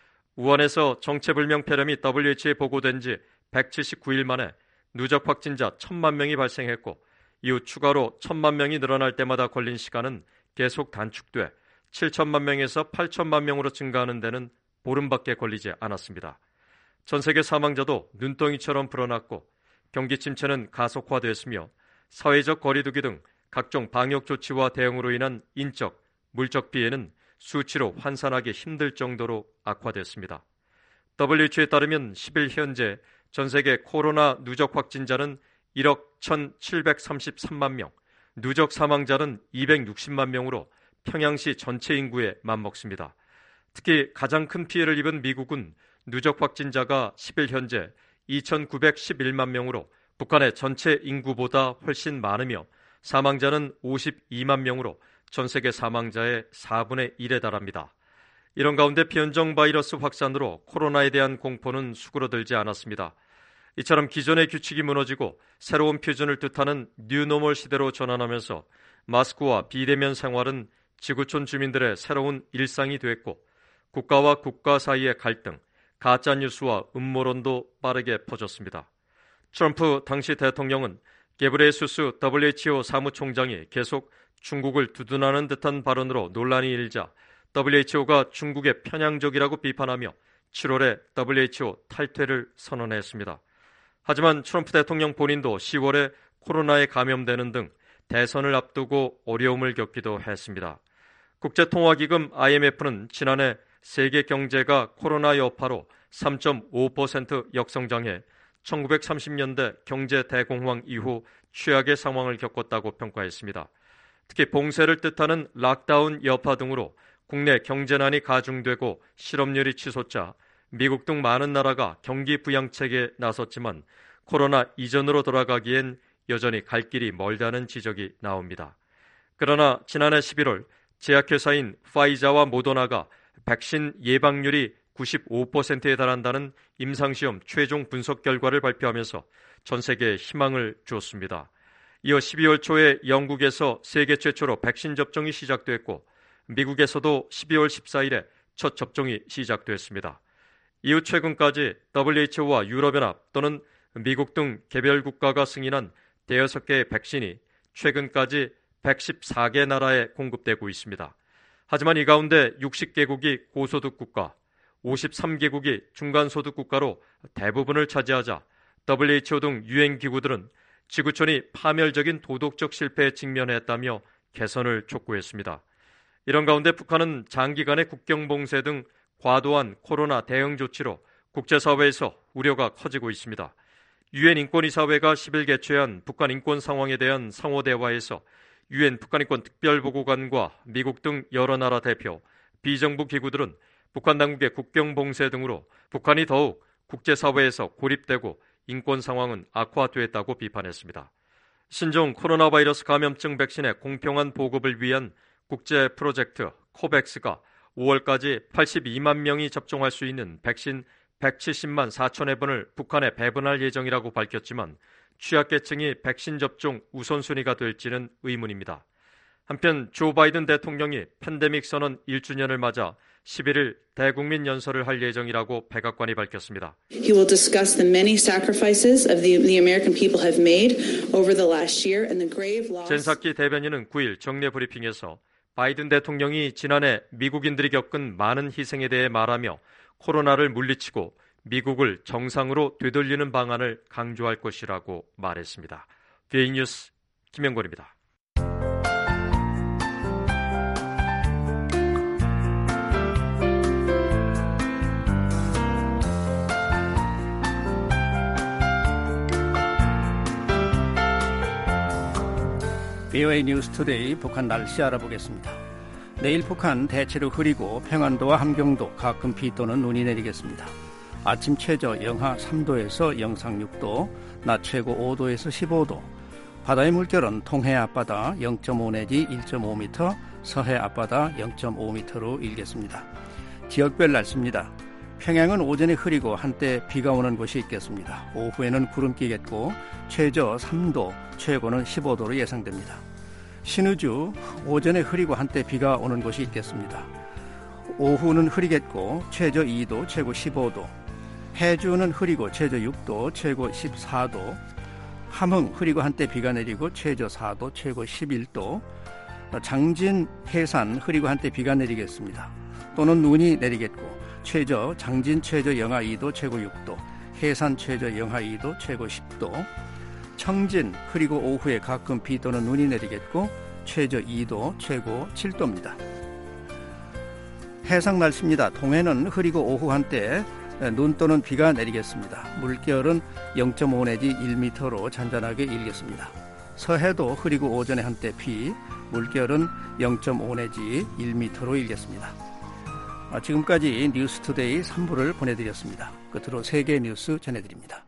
우한에서 정체불명 폐렴이 더블유에이치오에 보고된 지 백칠십구 일 만에 누적 확진자 천만 명이 발생했고 이후 추가로 천만 명이 늘어날 때마다 걸린 시간은 계속 단축돼 칠천만 명에서 팔천만 명으로 증가하는 데는 보름밖에 걸리지 않았습니다. 전 세계 사망자도 눈덩이처럼 불어났고 경기 침체는 가속화됐으며 사회적 거리두기 등 각종 방역 조치와 대응으로 인한 인적, 물적 피해는 수치로 환산하기 힘들 정도로 악화됐습니다. 더블유에이치오에 따르면 십 일 현재 전 세계 코로나 누적 확진자는 일억 천칠백삼십삼만 명, 누적 사망자는 이백육십만 명으로 평양시 전체 인구에 맞먹습니다. 특히 가장 큰 피해를 입은 미국은 누적 확진자가 십 일 현재 이천구백십일만 명으로 북한의 전체 인구보다 훨씬 많으며 사망자는 오십이만 명으로 전 세계 사망자의 사분의 일에 달합니다. 이런 가운데 변종 바이러스 확산으로 코로나에 대한 공포는 수그러들지 않았습니다. 이처럼 기존의 규칙이 무너지고 새로운 표준을 뜻하는 뉴노멀 시대로 전환하면서 마스크와 비대면 생활은 지구촌 주민들의 새로운 일상이 됐고 국가와 국가 사이의 갈등, 가짜뉴스와 음모론도 빠르게 퍼졌습니다. 트럼프 당시 대통령은 게브레예수스 더블유에이치오 사무총장이 계속 중국을 두둔하는 듯한 발언으로 논란이 일자 더블유에이치오가 중국의 편향적이라고 비판하며 칠월에 더블유에이치오 탈퇴를 선언했습니다. 하지만 트럼프 대통령 본인도 시월에 코로나에 감염되는 등 대선을 앞두고 어려움을 겪기도 했습니다. 국제통화기금 아이엠에프는 지난해 세계 경제가 코로나 여파로 삼 점 오 퍼센트 역성장해 천구백삼십 년대 경제 대공황 이후 최악의 상황을 겪었다고 평가했습니다. 특히 봉쇄를 뜻하는 락다운 여파 등으로 국내 경제난이 가중되고 실업률이 치솟자 미국 등 많은 나라가 경기 부양책에 나섰지만 코로나 이전으로 돌아가기엔 여전히 갈 길이 멀다는 지적이 나옵니다. 그러나 지난해 십일월 제약회사인 파이자와 모더나가 백신 예방률이 구십오 퍼센트에 달한다는 임상시험 최종 분석 결과를 발표하면서 전 세계에 희망을 주었습니다. 이어 십이월 초에 영국에서 세계 최초로 백신 접종이 시작됐고 미국에서도 십이월 십사일에 첫 접종이 시작됐습니다. 이후 최근까지 더블유에이치오와 유럽연합 또는 미국 등 개별 국가가 승인한 대여섯 개의 백신이 최근까지 백십사 개 나라에 공급되고 있습니다. 하지만 이 가운데 육십 개국이 고소득 국가, 오십삼 개국이 중간소득 국가로 대부분을 차지하자 더블유에이치오 등 유엔 기구들은 지구촌이 파멸적인 도덕적 실패에 직면했다며 개선을 촉구했습니다. 이런 가운데 북한은 장기간의 국경 봉쇄 등 과도한 코로나 대응 조치로 국제사회에서 우려가 커지고 있습니다. 유엔 인권이사회가 십일 개최한 북한 인권 상황에 대한 상호 대화에서 유엔 북한인권 특별보고관과 미국 등 여러 나라 대표, 비정부 기구들은 북한 당국의 국경 봉쇄 등으로 북한이 더욱 국제사회에서 고립되고 인권 상황은 악화됐다고 비판했습니다. 신종 코로나 바이러스 감염증 백신의 공평한 보급을 위한 국제 프로젝트 코백스가 오월까지 팔십이만 명이 접종할 수 있는 백신 백칠십만 사천 회분을 북한에 배분할 예정이라고 밝혔지만 취약계층이 백신 접종 우선순위가 될지는 의문입니다. 한편 조 바이든 대통령이 팬데믹 선언 일 주년을 맞아 십일일 대국민 연설을 할 예정이라고 백악관이 밝혔습니다. He will discuss the many sacrifices of the, the American people have made over the last year and the grave loss. 젠사키 대변인은 구일 정례 브리핑에서 바이든 대통령이 지난해 미국인들이 겪은 많은 희생에 대해 말하며 코로나를 물리치고 미국을 정상으로 되돌리는 방안을 강조할 것이라고 말했습니다. 비에이 뉴스 김영권입니다. 비오에이 뉴스 투데이 북한 날씨 알아보겠습니다. 내일 북한 대체로 흐리고 평안도와 함경도 가끔 비 또는 눈이 내리겠습니다. 아침 최저 영하 삼 도에서 영상 육 도, 낮 최고 오 도에서 십오 도, 바다의 물결은 동해 앞바다 영 점 오 내지 일 점 오 미터, 서해 앞바다 영 점 오 미터로 일겠습니다. 지역별 날씨입니다. 평양은 오전에 흐리고 한때 비가 오는 곳이 있겠습니다. 오후에는 구름 끼겠고 최저 삼 도, 최고는 십오 도로 예상됩니다. 신의주 오전에 흐리고 한때 비가 오는 곳이 있겠습니다. 오후는 흐리겠고 최저 이 도, 최고 십오 도. 해주는 흐리고 최저 육 도, 최고 십사 도. 함흥 흐리고 한때 비가 내리고 최저 사 도, 최고 십일 도. 장진 해산 흐리고 한때 비가 내리겠습니다. 또는 눈이 내리겠고 최저 장진 최저 영하 이 도, 최고 육 도. 해산 최저 영하 이 도, 최고 십 도. 청진 흐리고 오후에 가끔 비 또는 눈이 내리겠고 최저 이 도, 최고 칠 도입니다. 해상 날씨입니다. 동해는 흐리고 오후 한때 눈 또는 비가 내리겠습니다. 물결은 영 점 오 내지 일 미터로 잔잔하게 일겠습니다. 서해도 흐리고 오전에 한때 비, 물결은 영 점 오 내지 일 미터로 일겠습니다. 지금까지 뉴스투데이 삼 부를 보내드렸습니다. 끝으로 세계 뉴스 전해드립니다.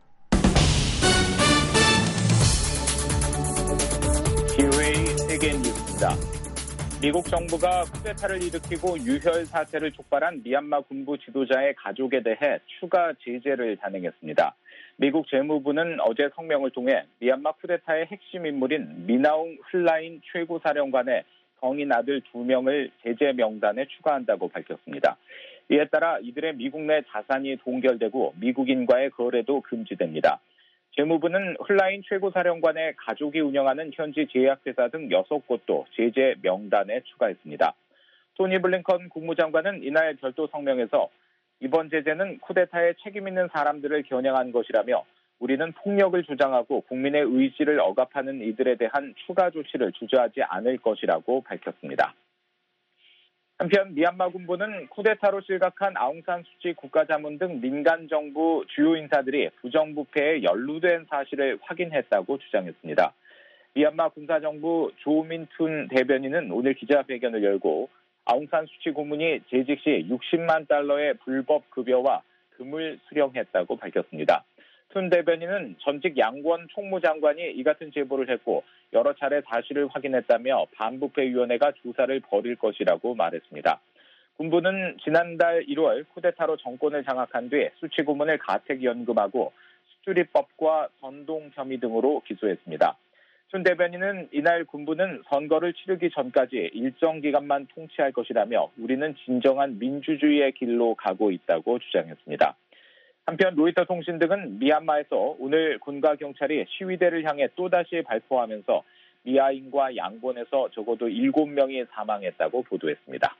비오에이 세계 뉴스입니다. 미국 정부가 쿠데타를 일으키고 유혈 사태를 촉발한 미얀마 군부 지도자의 가족에 대해 추가 제재를 단행했습니다. 미국 재무부는 어제 성명을 통해 미얀마 쿠데타의 핵심 인물인 미나웅 흘라인 최고사령관의 성인 아들 두 명을 제재 명단에 추가한다고 밝혔습니다. 이에 따라 이들의 미국 내 자산이 동결되고 미국인과의 거래도 금지됩니다. 재무부는 흘라인 최고사령관의 가족이 운영하는 현지 제약회사 등 여섯 곳도 제재 명단에 추가했습니다. 토니 블링컨 국무장관은 이날 별도 성명에서 이번 제재는 쿠데타에 책임 있는 사람들을 겨냥한 것이라며 우리는 폭력을 주장하고 국민의 의지를 억압하는 이들에 대한 추가 조치를 주저하지 않을 것이라고 밝혔습니다. 한편 미얀마 군부는 쿠데타로 실각한 아웅산 수치 국가자문 등 민간 정부 주요 인사들이 부정부패에 연루된 사실을 확인했다고 주장했습니다. 미얀마 군사정부 조민툰 대변인은 오늘 기자회견을 열고 아웅산 수치 고문이 재직 시 육십만 달러의 불법 급여와 금을 수령했다고 밝혔습니다. 툰 대변인은 전직 양권 총무장관이 이 같은 제보를 했고 여러 차례 사실을 확인했다며 반부패위원회가 조사를 벌일 것이라고 말했습니다. 군부는 지난달 일월 쿠데타로 정권을 장악한 뒤 수치 고문을 가택 연금하고 수주리법과 선동 혐의 등으로 기소했습니다. 춘 대변인은 이날 군부는 선거를 치르기 전까지 일정 기간만 통치할 것이라며 우리는 진정한 민주주의의 길로 가고 있다고 주장했습니다. 한편 로이터 통신 등은 미얀마에서 오늘 군과 경찰이 시위대를 향해 또다시 발포하면서 미아인과 양곤에서 적어도 일곱 명이 사망했다고 보도했습니다.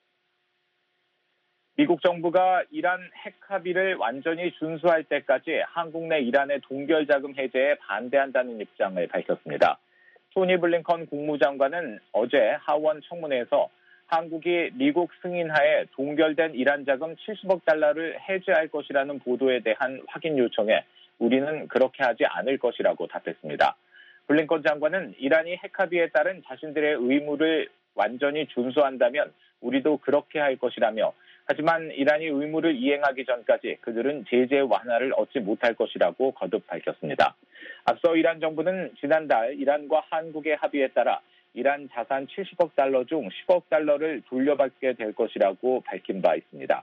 미국 정부가 이란 핵 합의를 완전히 준수할 때까지 한국 내 이란의 동결자금 해제에 반대한다는 입장을 밝혔습니다. 토니 블링컨 국무장관은 어제 하원 청문회에서 한국이 미국 승인하에 동결된 이란 자금 칠십억 달러를 해제할 것이라는 보도에 대한 확인 요청에 우리는 그렇게 하지 않을 것이라고 답했습니다. 블링컨 장관은 이란이 핵 합의에 따른 자신들의 의무를 완전히 준수한다면 우리도 그렇게 할 것이라며 하지만 이란이 의무를 이행하기 전까지 그들은 제재 완화를 얻지 못할 것이라고 거듭 밝혔습니다. 앞서 이란 정부는 지난달 이란과 한국의 합의에 따라 이란 자산 칠십억 달러 중 십억 달러를 돌려받게 될 것이라고 밝힌 바 있습니다.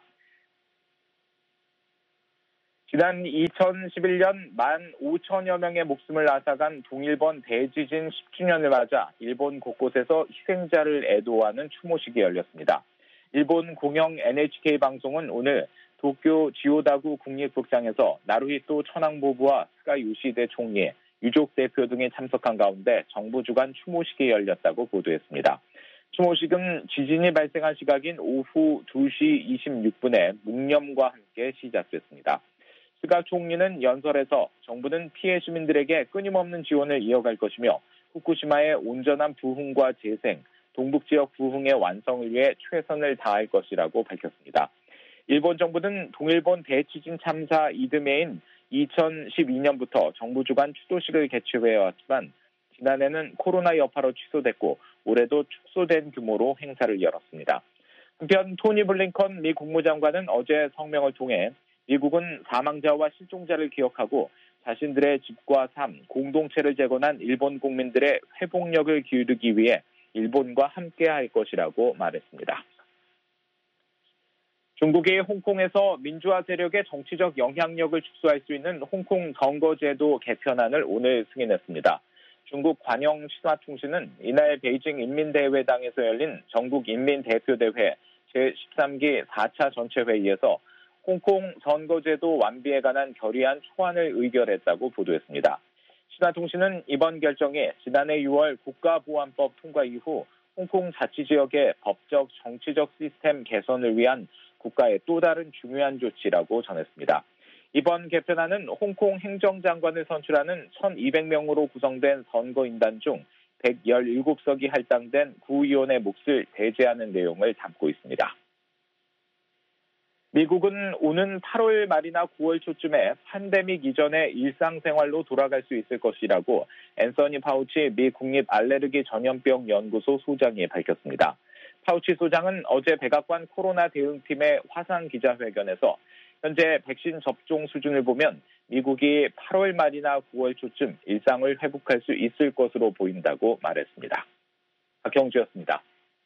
지난 이천십일 년 만 오천여 명의 목숨을 앗아간 동일본 대지진 십 주년을 맞아 일본 곳곳에서 희생자를 애도하는 추모식이 열렸습니다. 일본 공영 엔에이치케이 방송은 오늘 도쿄 지오다구 국립극장에서 나루히토 천황보부와 스가 요시히데 총리, 유족 대표 등이 참석한 가운데 정부 주관 추모식이 열렸다고 보도했습니다. 추모식은 지진이 발생한 시각인 오후 두 시 이십육 분에 묵념과 함께 시작됐습니다. 스가 총리는 연설에서 정부는 피해 시민들에게 끊임없는 지원을 이어갈 것이며 후쿠시마의 온전한 부흥과 재생, 동북지역 부흥의 완성을 위해 최선을 다할 것이라고 밝혔습니다. 일본 정부는 동일본 대지진 참사 이듬해인 이천십이 년부터 정부 주관 추도식을 개최해왔지만 지난해는 코로나 여파로 취소됐고 올해도 축소된 규모로 행사를 열었습니다. 한편 토니 블링컨 미 국무장관은 어제 성명을 통해 미국은 사망자와 실종자를 기억하고 자신들의 집과 삶, 공동체를 재건한 일본 국민들의 회복력을 기울이기 위해 일본과 함께할 것이라고 말했습니다. 중국이 홍콩에서 민주화 세력의 정치적 영향력을 축소할 수 있는 홍콩 선거제도 개편안을 오늘 승인했습니다. 중국 관영 신화통신은 이날 베이징 인민대회당에서 열린 전국인민대표대회 제십삼 기 사 차 전체회의에서 홍콩 선거제도 완비에 관한 결의안 초안을 의결했다고 보도했습니다. 신화통신은 이번 결정이 지난해 유월 국가보안법 통과 이후 홍콩 자치지역의 법적, 정치적 시스템 개선을 위한 국가의 또 다른 중요한 조치라고 전했습니다. 이번 개편안은 홍콩 행정장관을 선출하는 천이백 명으로 구성된 선거인단 중 백십칠 석이 할당된 구의원의 몫을 배제하는 내용을 담고 있습니다. 미국은 오는 팔월 말이나 구월 초쯤에 팬데믹 이전의 일상생활로 돌아갈 수 있을 것이라고 앤서니 파우치 미 국립 알레르기 전염병 연구소 소장이 밝혔습니다. 파우치 소장은 어제 백악관 코로나 대응팀의 화상 기자회견에서 현재 백신 접종 수준을 보면 미국이 팔월 말이나 구월 초쯤 일상을 회복할 수 있을 것으로 보인다고 말했습니다. 박형주였습니다.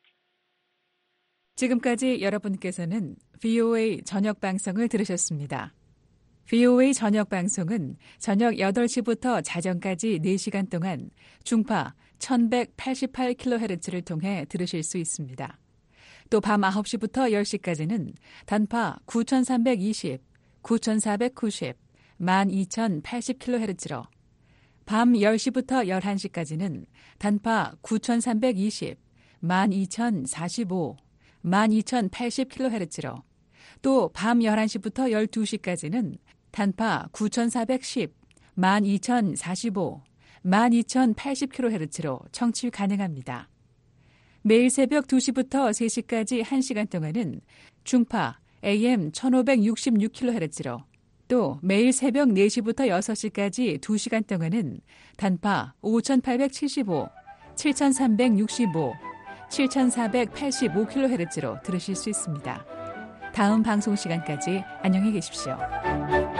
지금까지 여러분께서는 브이오에이 저녁 방송을 들으셨습니다. 브이오에이 저녁 방송은 저녁 여덟 시부터 자정까지 네 시간 동안 중파 천백팔십팔 킬로헤르츠를 통해 들으실 수 있습니다. 또 밤 아홉 시부터 열 시까지는 단파 구천삼백이십, 구천사백구십, 만 이천팔십 킬로헤르츠로 밤 열 시부터 열한 시까지는 단파 구천삼백이십, 만 이천사십오, 만 이천팔십 킬로헤르츠로 또 밤 열한 시부터 열두 시까지는 단파 구천사백십, 만 이천사십오, 만 이천팔십 킬로헤르츠로 청취 가능합니다. 매일 새벽 두 시부터 세 시까지 한 시간 동안은 중파 에이엠 천오백육십육 킬로헤르츠로 또 매일 새벽 네 시부터 여섯 시까지 두 시간 동안은 단파 오천팔백칠십오, 칠천삼백육십오, 칠천사백팔십오 킬로헤르츠로 들으실 수 있습니다. 다음 방송 시간까지 안녕히 계십시오.